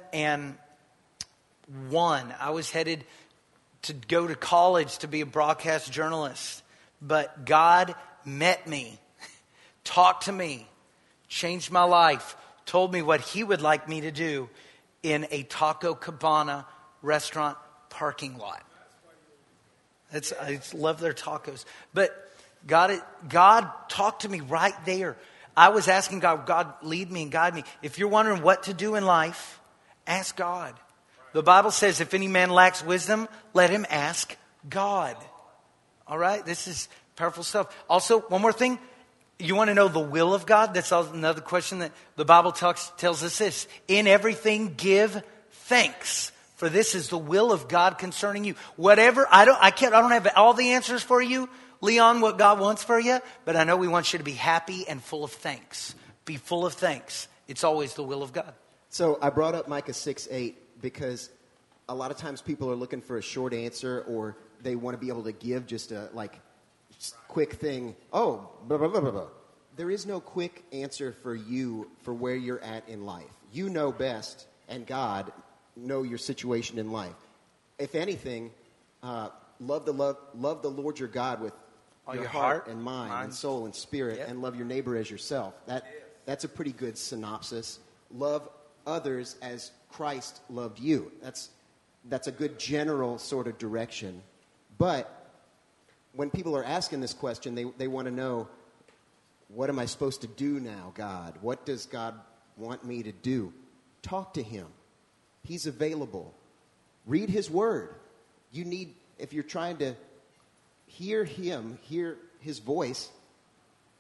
one. I was headed to go to college to be a broadcast journalist. But God met me, talked to me, changed my life, told me what he would like me to do in a Taco Cabana restaurant parking lot. That's, I just love their tacos. But God, God talked to me right there. I was asking God, God, lead me and guide me. If you're wondering what to do in life, ask God. The Bible says if any man lacks wisdom, let him ask God. All right? This is powerful stuff. Also, one more thing. You want to know the will of God? That's another question that the Bible talks, tells us this. In everything, give thanks. For this is the will of God concerning you. Whatever, I don't, I can't, I don't have all the answers for you, Leon, what God wants for you. But I know we want you to be happy and full of thanks. Be full of thanks. It's always the will of God. So I brought up Micah six eight because a lot of times people are looking for a short answer or they want to be able to give just a like quick thing. Oh, blah, blah, blah, blah, blah. There is no quick answer for you for where you're at in life. You know best, and God know your situation in life. If anything, uh, love the love love the Lord your God with All your, your heart, heart, and mind, mind. and soul and spirit, Yep. and love your neighbor as yourself. That that's a pretty good synopsis. Love others as Christ loved you. That's that's a good general sort of direction. But when people are asking this question, they, they want to know, what am I supposed to do now, God? What does God want me to do? Talk to him. He's available. Read his word. You need, if you're trying to hear him, hear his voice,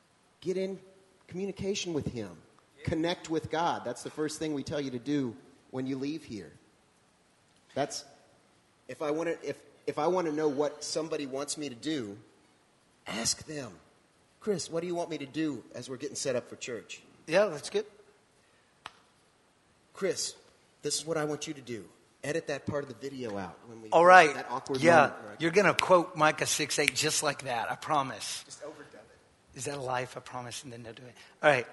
get in communication with him. Connect with God. That's the first thing we tell you to do when you leave here. That's, if I want to, if, if I want to know what somebody wants me to do, ask them. Chris, what do you want me to do as we're getting set up for church? Yeah, that's good. Chris, this is what I want you to do. Edit that part of the video out. When we All right. That awkward Yeah, moment where I- you're going to quote Micah six eight just like that. I promise. Just overdub it. Is that a life? I promise. And then they'll do it. All right.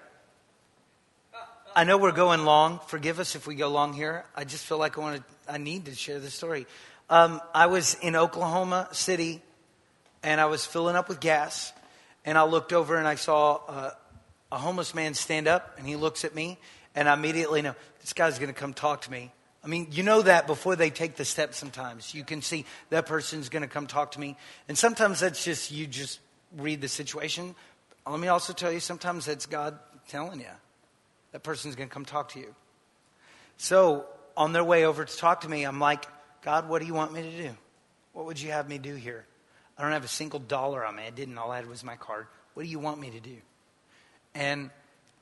I know we're going long. Forgive us if we go long here. I just feel like I want to, I need to share this story. Um, I was in Oklahoma City, and I was filling up with gas, and I looked over and I saw uh, a homeless man stand up, and he looks at me, and I immediately know this guy's going to come talk to me. I mean, you know that before they take the step sometimes. You can see that person's going to come talk to me. And sometimes that's just, you just read the situation. Let me also tell you, sometimes that's God telling you. That person's going to come talk to you. So on their way over to talk to me, I'm like, God, what do you want me to do? What would you have me do here? I don't have a single dollar on me. I didn't. All I had was my card. What do you want me to do? And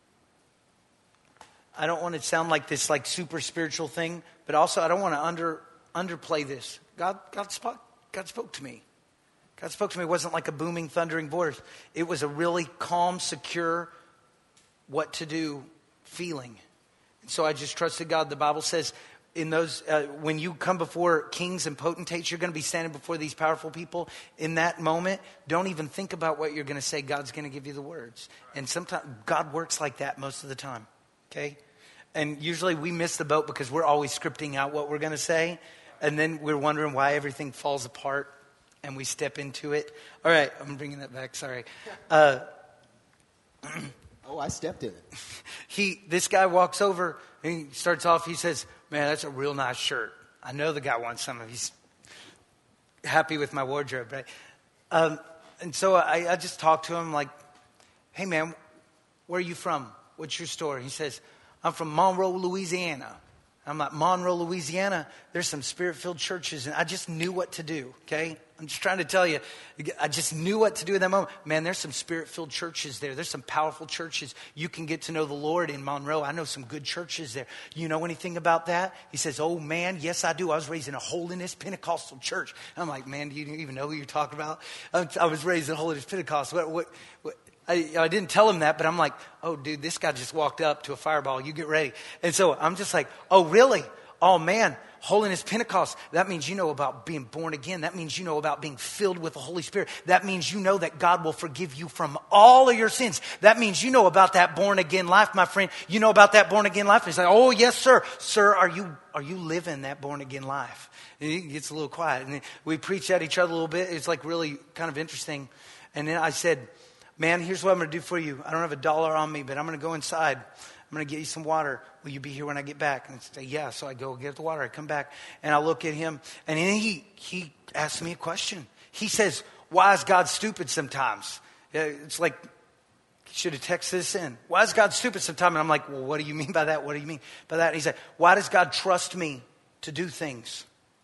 I don't want to sound like this like super spiritual thing, but also I don't want to under underplay this. God, God spoke, God spoke to me. God spoke to me. It wasn't like a booming, thundering voice. It was a really calm, secure, what to do feeling. And so I just trusted God. The Bible says in those, uh, when you come before kings and potentates, you're going to be standing before these powerful people. In that moment, don't even think about what you're going to say. God's going to give you the words. And sometimes God works like that most of the time. Okay? And usually we miss the boat because we're always scripting out what we're going to say. And then we're wondering why everything falls apart and we step into it. All right. I'm bringing that back. Sorry. Uh, Oh, I stepped in it. He, this guy walks over and he starts off. He says, man, that's a real nice shirt. I know the guy wants some of. He's happy with my wardrobe, right? Um, and so I, I just talked to him like, hey, man, where are you from? What's your story? He says, I'm from Monroe, Louisiana. I'm like, Monroe, Louisiana, there's some spirit-filled churches. And I just knew what to do, okay? I'm just trying to tell you, I just knew what to do in that moment. Man, there's some spirit-filled churches there. There's some powerful churches. You can get to know the Lord in Monroe. I know some good churches there. You know anything about that? He says, oh, man, yes, I do. I was raised in a holiness Pentecostal church. I'm like, man, do you even know who you're talking about? I was raised in holiness Pentecostal. What, what, what? I, I didn't tell him that, but I'm like, oh, dude, this guy just walked up to a fireball. You get ready. And so I'm just like, oh, really? Oh, man, holiness Pentecost. That means you know about being born again. That means you know about being filled with the Holy Spirit. That means you know that God will forgive you from all of your sins. That means you know about that born again life, my friend. You know about that born again life. And he's like, oh, yes, sir. Sir, are you are you living that born again life? And he gets a little quiet. And then we preach at each other a little bit. It's like really kind of interesting. And then I said, man, here's what I'm going to do for you. I don't have a dollar on me, but I'm going to go inside. I'm going to get you some water. Will you be here when I get back? And I say, yeah. So I go get the water. I come back and I look at him. And then he, he asks me a question. He says, why is God stupid sometimes? It's like, he should have texted this in. Why is God stupid sometimes? And I'm like, well, what do you mean by that? What do you mean by that? And he said, why does God trust me to do things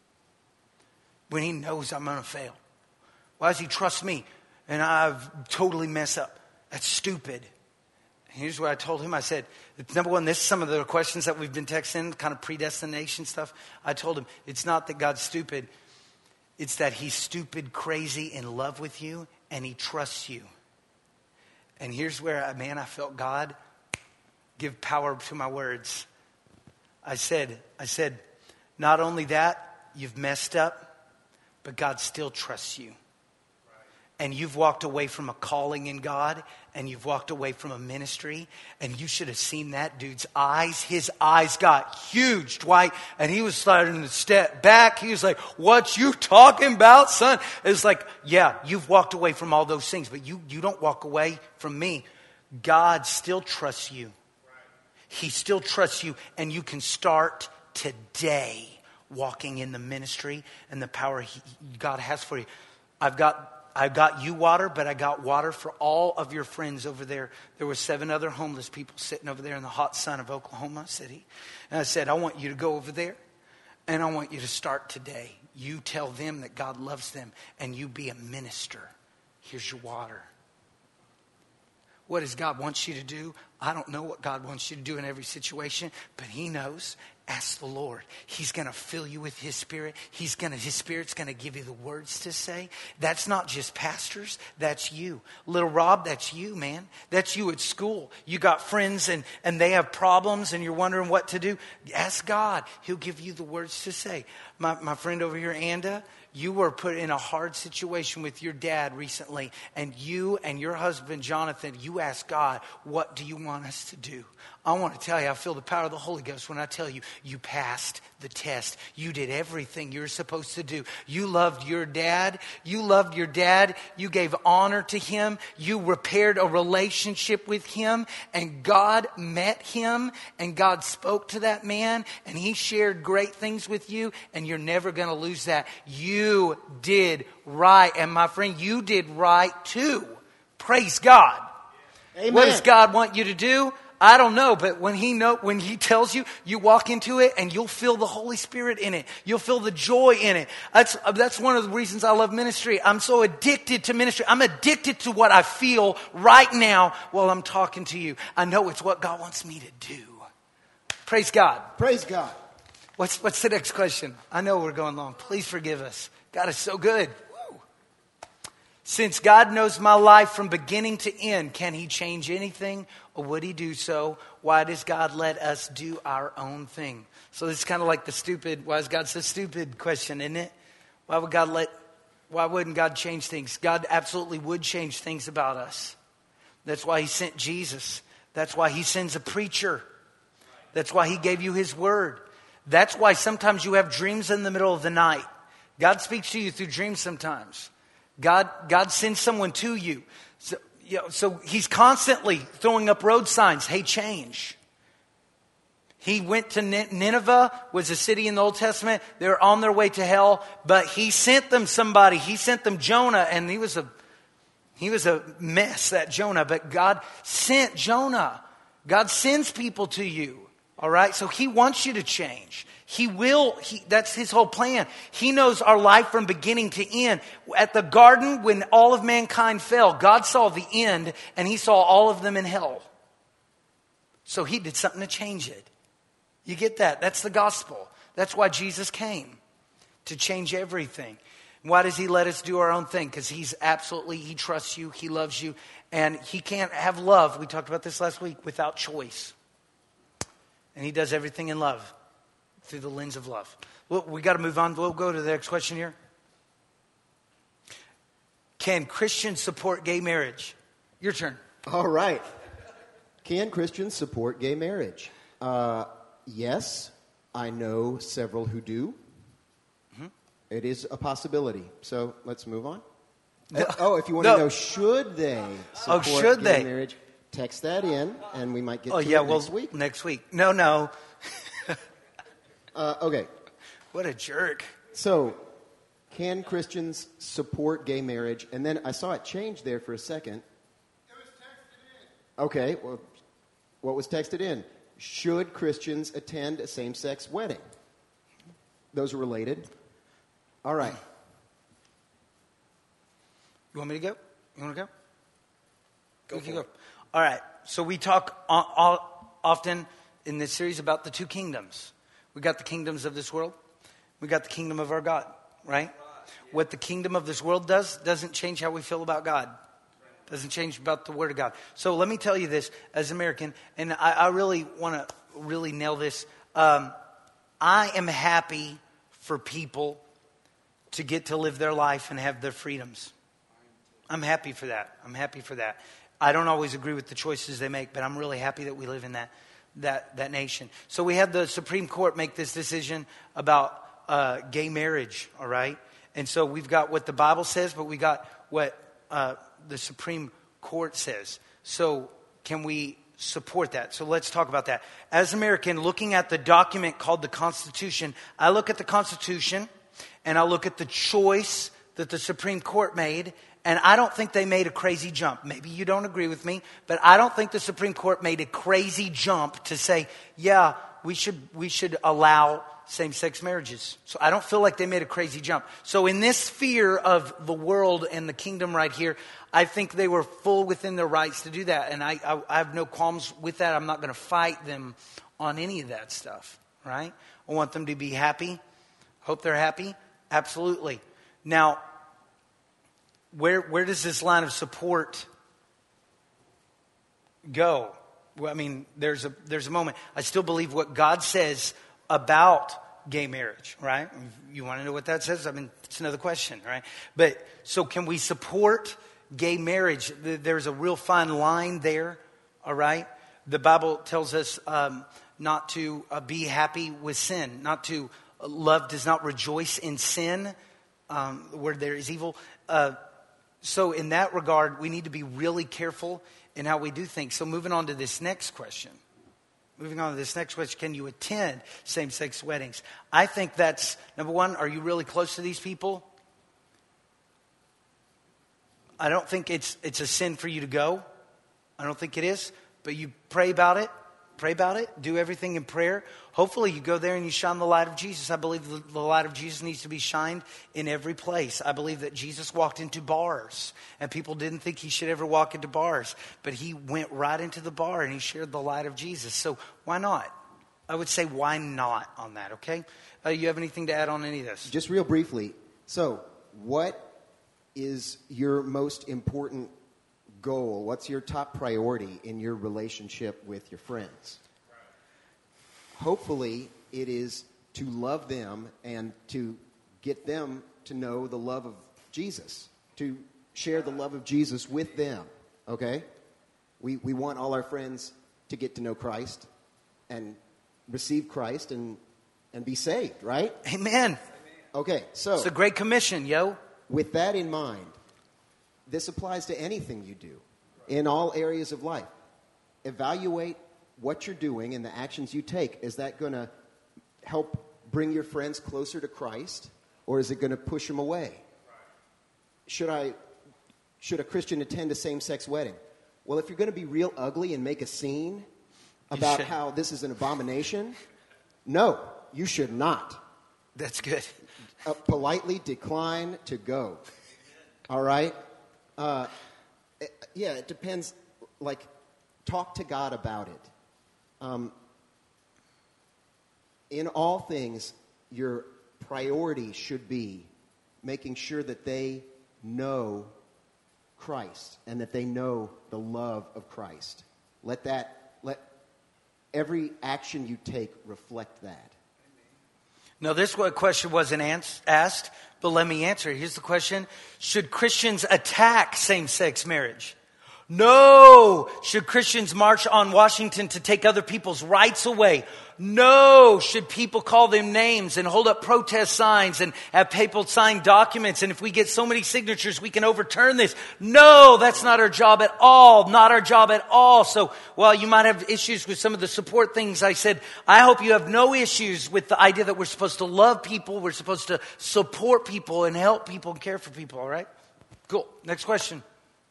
when he knows I'm going to fail? Why does he trust me? And I've totally messed up. That's stupid. And here's what I told him. I said, number one, this is some of the questions that we've been texting, kind of predestination stuff. I told him, it's not that God's stupid. It's that he's stupid, crazy, in love with you, and he trusts you. And here's where, man, I felt God give power to my words. I said, I said, not only that, you've messed up, but God still trusts you. And you've walked away from a calling in God, and you've walked away from a ministry, and you should have seen that dude's eyes. His eyes got huge, Dwight, and he was starting to step back. He was like, what you talking about, son? It's like, yeah, you've walked away from all those things, but you, you don't walk away from me. God still trusts you. He still trusts you, and you can start today walking in the ministry and the power he, God has for you. I've got I got you water, but I got water for all of your friends over there. There were seven other homeless people sitting over there in the hot sun of Oklahoma City. And I said, I want you to go over there, and I want you to start today. You tell them that God loves them, and you be a minister. Here's your water. What does God want you to do? I don't know what God wants you to do in every situation, but he knows. Ask the Lord. He's going to fill you with his spirit. He's going to, his spirit's going to give you the words to say. That's not just pastors. That's you. Little Rob, that's you, man. That's you at school. You got friends and, and they have problems and you're wondering what to do. Ask God. He'll give you the words to say. My, my friend over here, Anda, you were put in a hard situation with your dad recently, and you and your husband, Jonathan, you asked God, what do you want us to do? I want to tell you, I feel the power of the Holy Ghost when I tell you, you passed the test. You did everything you're supposed to do. You loved your dad. You loved your dad. You gave honor to him. You repaired a relationship with him, and God met him, and God spoke to that man, and he shared great things with you, and you're never going to lose that. You did right. And my friend, you did right too. Praise God. Amen. What does God want you to do? I don't know, but when he know, when he tells you, you walk into it and you'll feel the Holy Spirit in it. You'll feel the joy in it. That's, that's one of the reasons I love ministry. I'm so addicted to ministry. I'm addicted to what I feel right now while I'm talking to you. I know it's what God wants me to do. Praise God. Praise God. What's, what's the next question? I know we're going long. Please forgive us. God is so good. Woo. Since God knows my life from beginning to end, can he change anything? Or would he do so? Why does God let us do our own thing? So this is kind of like the stupid, why is God so stupid question, isn't it? Why would God let, why wouldn't God change things? God absolutely would change things about us. That's why he sent Jesus. That's why he sends a preacher. That's why he gave you his word. That's why sometimes you have dreams in the middle of the night. God speaks to you through dreams sometimes. God, God sends someone to you. So, you know, so he's constantly throwing up road signs. Hey, change. He went to Nineveh, was a city in the Old Testament. They were on their way to hell, but he sent them somebody. He sent them Jonah, and he was a he was a mess, that Jonah. But God sent Jonah. God sends people to you. All right, so he wants you to change. He will, he, that's his whole plan. He knows our life from beginning to end. At the garden, when all of mankind fell, God saw the end and he saw all of them in hell. So he did something to change it. You get that? That's the gospel. That's why Jesus came, to change everything. Why does he let us do our own thing? Because he's absolutely, he trusts you, he loves you, and he can't have love, we talked about this last week, without choice. And he does everything in love, through the lens of love. Well, we got to move on. We'll go to the next question here. Can Christians support gay marriage? Your turn. All right. Can Christians support gay marriage? Uh, yes, I know several who do. Mm-hmm. It is a possibility. So let's move on. No. Oh, if you want No. to know, should they support Oh, should gay they? marriage? Text that in, and we might get Oh, to yeah, it well, next week. next week. No, no. Uh, okay. What a jerk. So, can Christians support gay marriage? And then I saw it change there for a second. It was texted in. Okay, well, what was texted in? Should Christians attend a same-sex wedding? Those are related. All right. You want me to go? You want to go? Go we for can it. go. All right. So we talk o- o- often in this series about the two kingdoms. We got the kingdoms of this world. We got the kingdom of our God, right? What the kingdom of this world does doesn't change how we feel about God. Doesn't change about the word of God. So let me tell you this as an American, and I, I really want to really nail this. Um, I am happy for people to get to live their life and have their freedoms. I'm happy for that. I'm happy for that. I don't always agree with the choices they make, but I'm really happy that we live in that that that nation. So we had the Supreme Court make this decision about uh, gay marriage, all right? And so we've got what the Bible says, but we got what uh, the Supreme Court says. So can we support that? So let's talk about that. As an American, looking at the document called the Constitution, I look at the Constitution and I look at the choice that the Supreme Court made, and I don't think they made a crazy jump. Maybe you don't agree with me, but I don't think the Supreme Court made a crazy jump to say, yeah, we should we should allow same-sex marriages. So I don't feel like they made a crazy jump. So in this sphere of the world and the kingdom right here, I think they were full within their rights to do that. And I, I, I have no qualms with that. I'm not going to fight them on any of that stuff, right? I want them to be happy. Hope they're happy. Absolutely. Now, where where does this line of support go? Well, I mean, there's a there's a moment. I still believe what God says about gay marriage, right? You want to know what that says? I mean, it's another question, right? But so can we support gay marriage? There's a real fine line there, all right? The Bible tells us um, not to uh, be happy with sin, not to uh, love does not rejoice in sin, um, where there is evil. Uh, so in that regard, we need to be really careful in how we do things. So moving on to this next question. Moving on to this next question, can you attend same-sex weddings? I think that's, number one, are you really close to these people? I don't think it's it's a sin for you to go. I don't think it is. But you pray about it. Pray about it. Do everything in prayer. Hopefully you go there and you shine the light of Jesus. I believe the, the light of Jesus needs to be shined in every place. I believe that Jesus walked into bars and people didn't think he should ever walk into bars. But he went right into the bar and he shared the light of Jesus. So why not? I would say why not on that, okay? Uh, you have anything to add on any of this? Just real briefly. So what is your most important goal? What's your top priority in your relationship with your friends? Hopefully, it is to love them and to get them to know the love of Jesus, to share the love of Jesus with them, okay? We we want all our friends to get to know Christ and receive Christ and, and be saved, right? Amen. Okay, so it's a great commission, yo. With that in mind, this applies to anything you do in all areas of life. Evaluate what you're doing and the actions you take. Is that going to help bring your friends closer to Christ, or is it going to push them away? Should I, should a Christian attend a same-sex wedding? Well, if you're going to be real ugly and make a scene about how this is an abomination, no, you should not. That's good. Uh, politely decline to go. All right? Uh, it, yeah, it depends. Like, talk to God about it. Um, in all things, your priority should be making sure that they know Christ and that they know the love of Christ. Let that, let every action you take reflect that. No, this question wasn't asked, but let me answer. Here's the question. Should Christians attack same-sex marriage? No. Should Christians march on Washington to take other people's rights away? No. Should people call them names and hold up protest signs and have people sign documents? And if we get so many signatures, we can overturn this. No, that's not our job at all. Not our job at all. So while you might have issues with some of the support things I said, I hope you have no issues with the idea that we're supposed to love people. We're supposed to support people and help people and care for people. All right? Cool. Next question.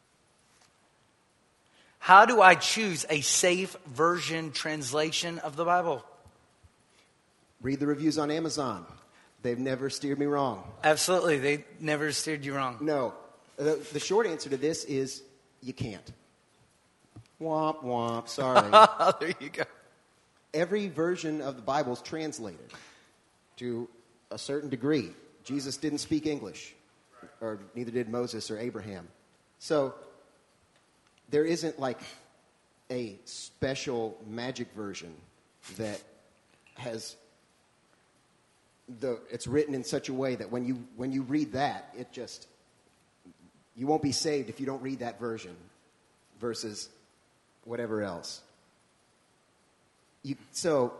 How do I choose a safe version translation of the Bible? Read the reviews on Amazon. They've never steered me wrong. Absolutely. They never steered you wrong. No. The, the short answer to this is you can't. Womp, womp. Sorry. There you go. Every version of the Bible is translated to a certain degree. Jesus didn't speak English, or neither did Moses or Abraham. So there isn't like a special magic version that has the it's written in such a way that when you when you read that, it just you won't be saved if you don't read that version versus whatever else. You, so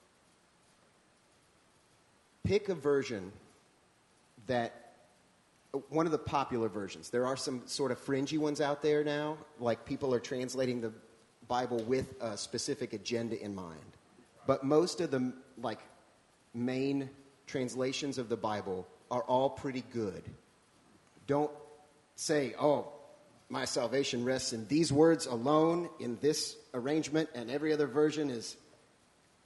pick a version that one of the popular versions. There are some sort of fringy ones out there now, like people are translating the Bible with a specific agenda in mind. But most of the like main translations of the Bible are all pretty good. Don't say, "Oh, my salvation rests in these words alone in this arrangement, and every other version is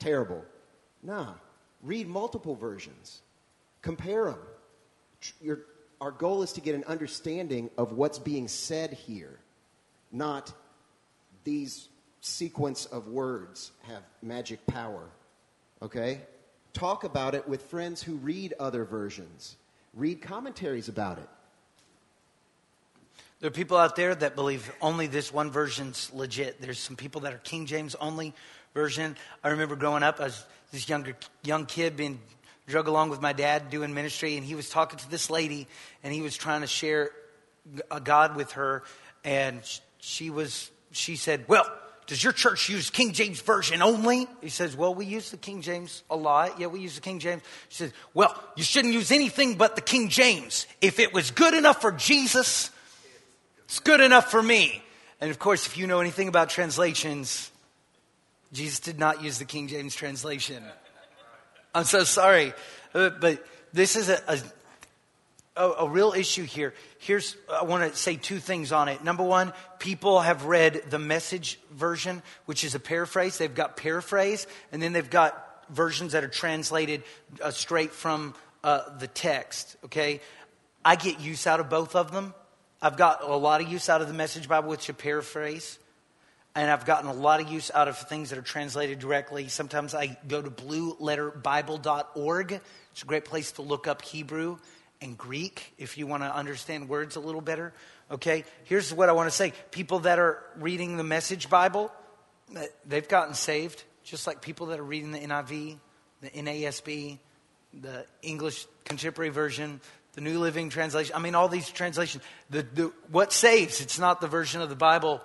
terrible. Nah, read multiple versions. Compare them. Your, our goal is to get an understanding of what's being said here, not these sequence of words have magic power. Okay? Talk about it with friends who read other versions. Read commentaries about it. There are people out there that believe only this one version's legit. There's some people that are King James only version. I remember growing up, I was this younger young kid being drug along with my dad doing ministry, and he was talking to this lady, and he was trying to share a God with her, and she was she said, "Well, does your church use King James version only?" He says, "Well, we use the King James a lot. Yeah, we use the King James." She says, "Well, you shouldn't use anything but the King James. If it was good enough for Jesus, it's good enough for me." And of course, if you know anything about translations, Jesus did not use the King James translation. I'm so sorry. Uh, but this is a, a, a real issue here. Here's, I want to say two things on it. Number one, people have read the Message version, which is a paraphrase. They've got paraphrase, and then they've got versions that are translated uh, straight from uh, the text. Okay? I get use out of both of them. I've got a lot of use out of the Message Bible, which is a paraphrase. And I've gotten a lot of use out of things that are translated directly. Sometimes I go to blue letter bible dot org. It's a great place to look up Hebrew and Greek if you want to understand words a little better. Okay, here's what I want to say. People that are reading the Message Bible, they've gotten saved. Just like people that are reading the N I V, the N A S B, the English Contemporary Version, the New Living Translation. I mean, all these translations. The, the, what saves? It's not the version of the Bible.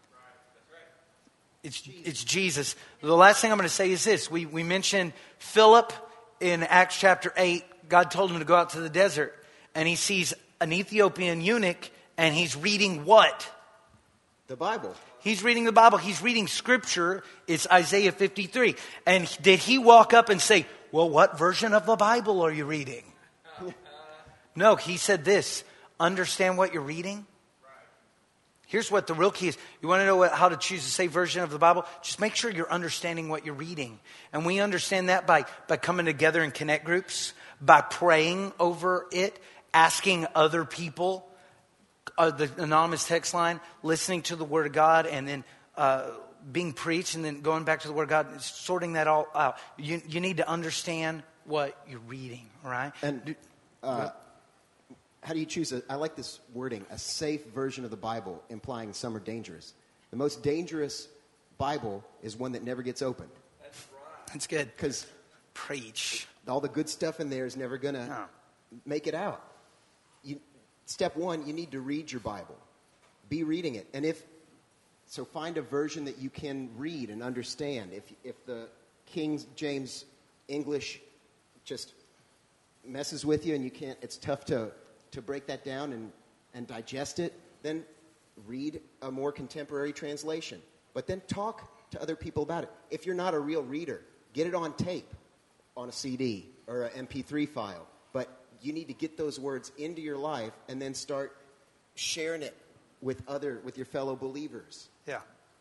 It's it's Jesus. The last thing I'm going to say is this. We we mentioned Philip in Acts chapter eight. God told him to go out to the desert. And he sees an Ethiopian eunuch. And he's reading what? The Bible. He's reading the Bible. He's reading Scripture. It's Isaiah fifty-three. And did he walk up and say, "Well, what version of the Bible are you reading?" No, he said this. Understand what you're reading. Here's what the real key is. You want to know what, how to choose a safe version of the Bible? Just make sure you're understanding what you're reading. And we understand that by, by coming together in connect groups, by praying over it, asking other people, uh, the anonymous text line, listening to the Word of God, and then uh, being preached, and then going back to the Word of God, sorting that all out. You, you need to understand what you're reading, all right? And uh, how do you choose a, I like this wording, a safe version of the Bible, implying some are dangerous. The most dangerous Bible is one that never gets opened. That's right. That's good. Because preach. All the good stuff in there is never going to no. make it out. You, step one, you need to read your Bible. Be reading it. And if, so find a version that you can read and understand. If, if the King James English just messes with you and you can't, it's tough to... to break that down and, and digest it, then read a more contemporary translation. But then talk to other people about it. If you're not a real reader, get it on tape, on a C D or an M P three file. But you need to get those words into your life and then start sharing it with other, with your fellow believers. Yeah.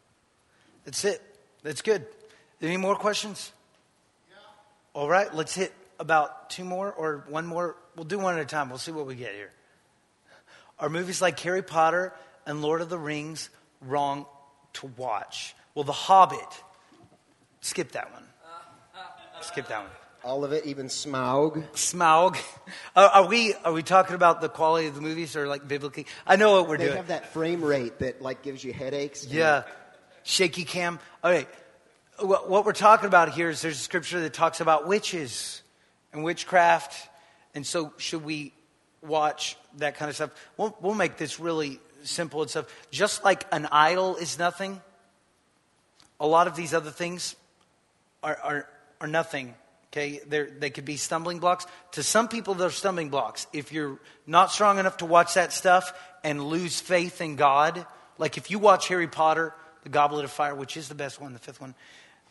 That's it. That's good. Any more questions? Yeah. All right, let's hit about two more or one more. We'll do one at a time. We'll see what we get here. Are movies like Harry Potter and Lord of the Rings wrong to watch? Well, The Hobbit. Skip that one. Skip that one. All of it, even Smaug. Smaug. Uh, are we are we talking about the quality of the movies or like biblically? I know what we're they doing. They have that frame rate that like gives you headaches. Yeah. Shaky cam. All right. What we're talking about here is there's a scripture that talks about witches and witchcraft. And so should we watch that kind of stuff? We'll, we'll make this really simple and stuff. Just like an idol is nothing, a lot of these other things are are, are nothing. Okay, They're, they could be stumbling blocks. To some people, they're stumbling blocks. If you're not strong enough to watch that stuff and lose faith in God, like if you watch Harry Potter, The Goblet of Fire, which is the best one, the fifth one,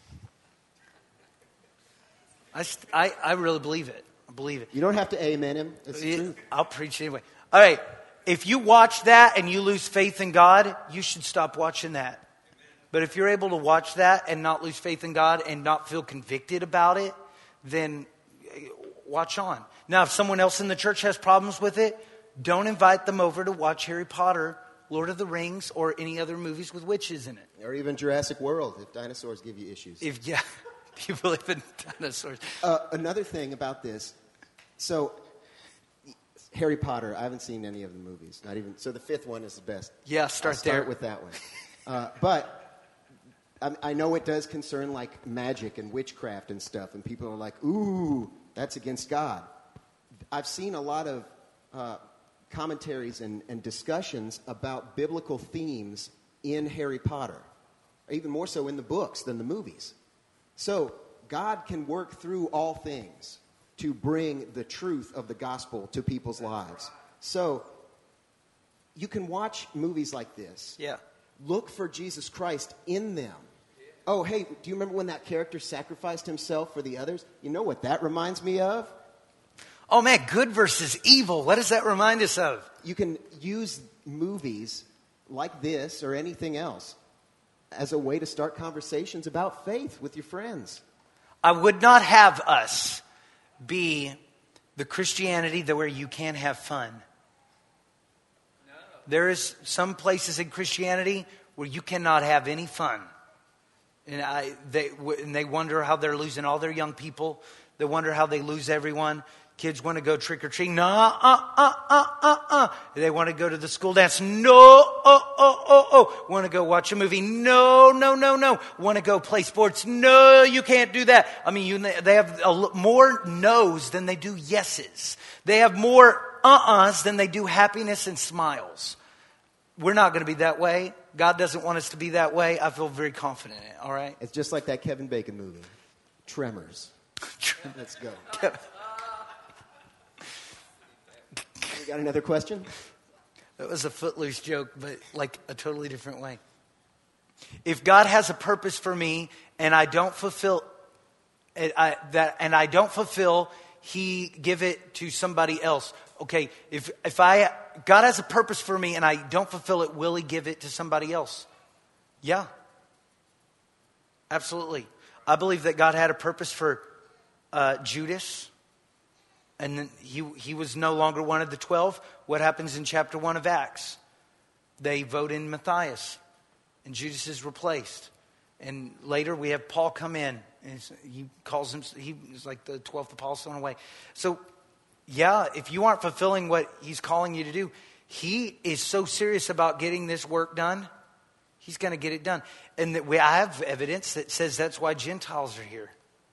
I, I, I really believe it. I believe it. You don't have to amen him. It's the truth. I'll preach anyway. All right. If you watch that and you lose faith in God, you should stop watching that. But if you're able to watch that and not lose faith in God and not feel convicted about it, then watch on. Now, if someone else in the church has problems with it, don't invite them over to watch Harry Potter, Lord of the Rings, or any other movies with witches in it. Or even Jurassic World, if dinosaurs give you issues. If yeah, if you believe in dinosaurs. Uh, another thing about this, so Harry Potter, I haven't seen any of the movies. Not even so. The fifth one is the best. Yeah, start, I'll there. Start with that one. Uh, but I, I know it does concern like magic and witchcraft and stuff, and people are like, "Ooh, that's against God." I've seen a lot of uh, commentaries and, and discussions about biblical themes in Harry Potter, even more so in the books than the movies. So God can work through all things to bring the truth of the gospel to people's lives. So you can watch movies like this. Yeah. Look for Jesus Christ in them. Oh, hey, do you remember when that character sacrificed himself for the others? You know what that reminds me of? Oh man, good versus evil. What does that remind us of? You can use movies like this or anything else as a way to start conversations about faith with your friends. I would not have us be the Christianity that where you can have fun. No. There is some places in Christianity where you cannot have any fun. And I, they, and they wonder how they're losing all their young people. They wonder how they lose everyone. Kids want to go trick-or-treating. No, uh, uh, uh, uh, uh. They want to go to the school dance. No, oh, oh, oh, oh. Want to go watch a movie. No, no, no, no. Want to go play sports. No, you can't do that. I mean, you, they have a, more no's than they do yeses. They have more uh-uhs than they do happiness and smiles. We're not going to be that way. God doesn't want us to be that way. I feel very confident in it, all right? It's just like that Kevin Bacon movie, Tremors. Let's go. You got another question? That was a Footloose joke, but like a totally different way. If God has a purpose for me and I don't fulfill it, I, that, and I don't fulfill, He give it to somebody else. Okay, if if I God has a purpose for me and I don't fulfill it, will He give it to somebody else? Yeah, absolutely. I believe that God had a purpose for uh, Judas. And then he he was no longer one of the twelve. What happens in chapter one of Acts? They vote in Matthias. And Judas is replaced. And later we have Paul come in. And he calls him, he's like the twelfth apostle in a way. So, yeah, if you aren't fulfilling what he's calling you to do, he is so serious about getting this work done. He's going to get it done. And that we, I have evidence that says that's why Gentiles are here.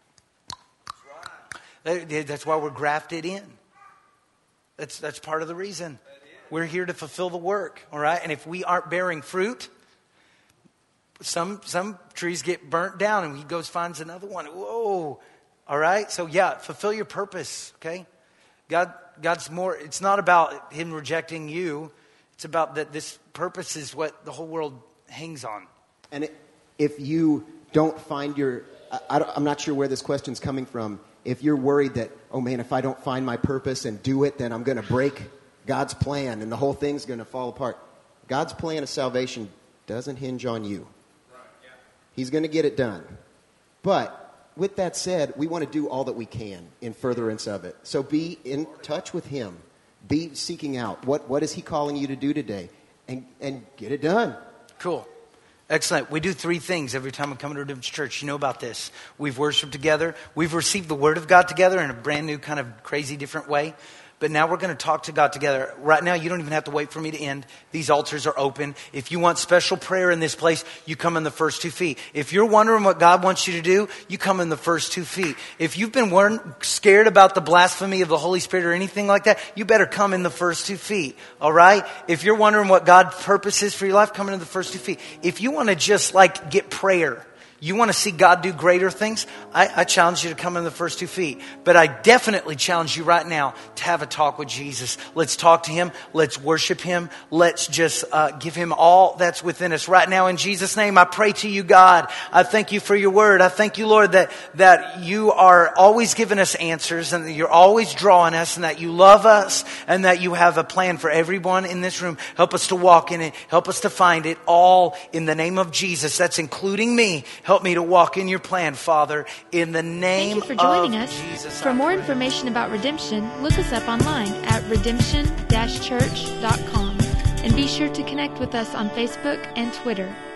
That's why we're grafted in. That's that's part of the reason. We're here to fulfill the work, all right? And if we aren't bearing fruit, some some trees get burnt down and he goes finds another one. Whoa, all right? So yeah, fulfill your purpose, okay? God God's more, it's not about Him rejecting you. It's about that this purpose is what the whole world hangs on. And it, if you don't find your, I, I don't, I'm not sure where this question's coming from. If you're worried that, oh man, if I don't find my purpose and do it, then I'm going to break God's plan and the whole thing's going to fall apart. God's plan of salvation doesn't hinge on you. He's going to get it done. But with that said, we want to do all that we can in furtherance of it. So be in touch with Him. Be seeking out what, what is He calling you to do today, and, and get it done. Cool. Excellent. We do three things every time we come to Redemption Church. You know about this. We've worshiped together. We've received the Word of God together in a brand new kind of crazy different way. But now we're going to talk to God together. Right now, you don't even have to wait for me to end. These altars are open. If you want special prayer in this place, you come in the first two feet. If you're wondering what God wants you to do, you come in the first two feet. If you've been worried, scared about the blasphemy of the Holy Spirit or anything like that, you better come in the first two feet. All right? If you're wondering what God's purpose is for your life, come in the first two feet. If you want to just like get prayer, You want to see God do greater things? I, I challenge you to come in the first two feet. But I definitely challenge you right now to have a talk with Jesus. Let's talk to Him. Let's worship Him. Let's just uh, give Him all that's within us. Right now, in Jesus' name, I pray to you, God. I thank you for your word. I thank you, Lord, that, that you are always giving us answers and that you're always drawing us and that you love us and that you have a plan for everyone in this room. Help us to walk in it. Help us to find it all in the name of Jesus. That's including me. Help me to walk in your plan, Father, in the name Thank you for joining of us. Jesus. For I more pray. information about Redemption, look us up online at redemption dash church dot com and be sure to connect with us on Facebook and Twitter.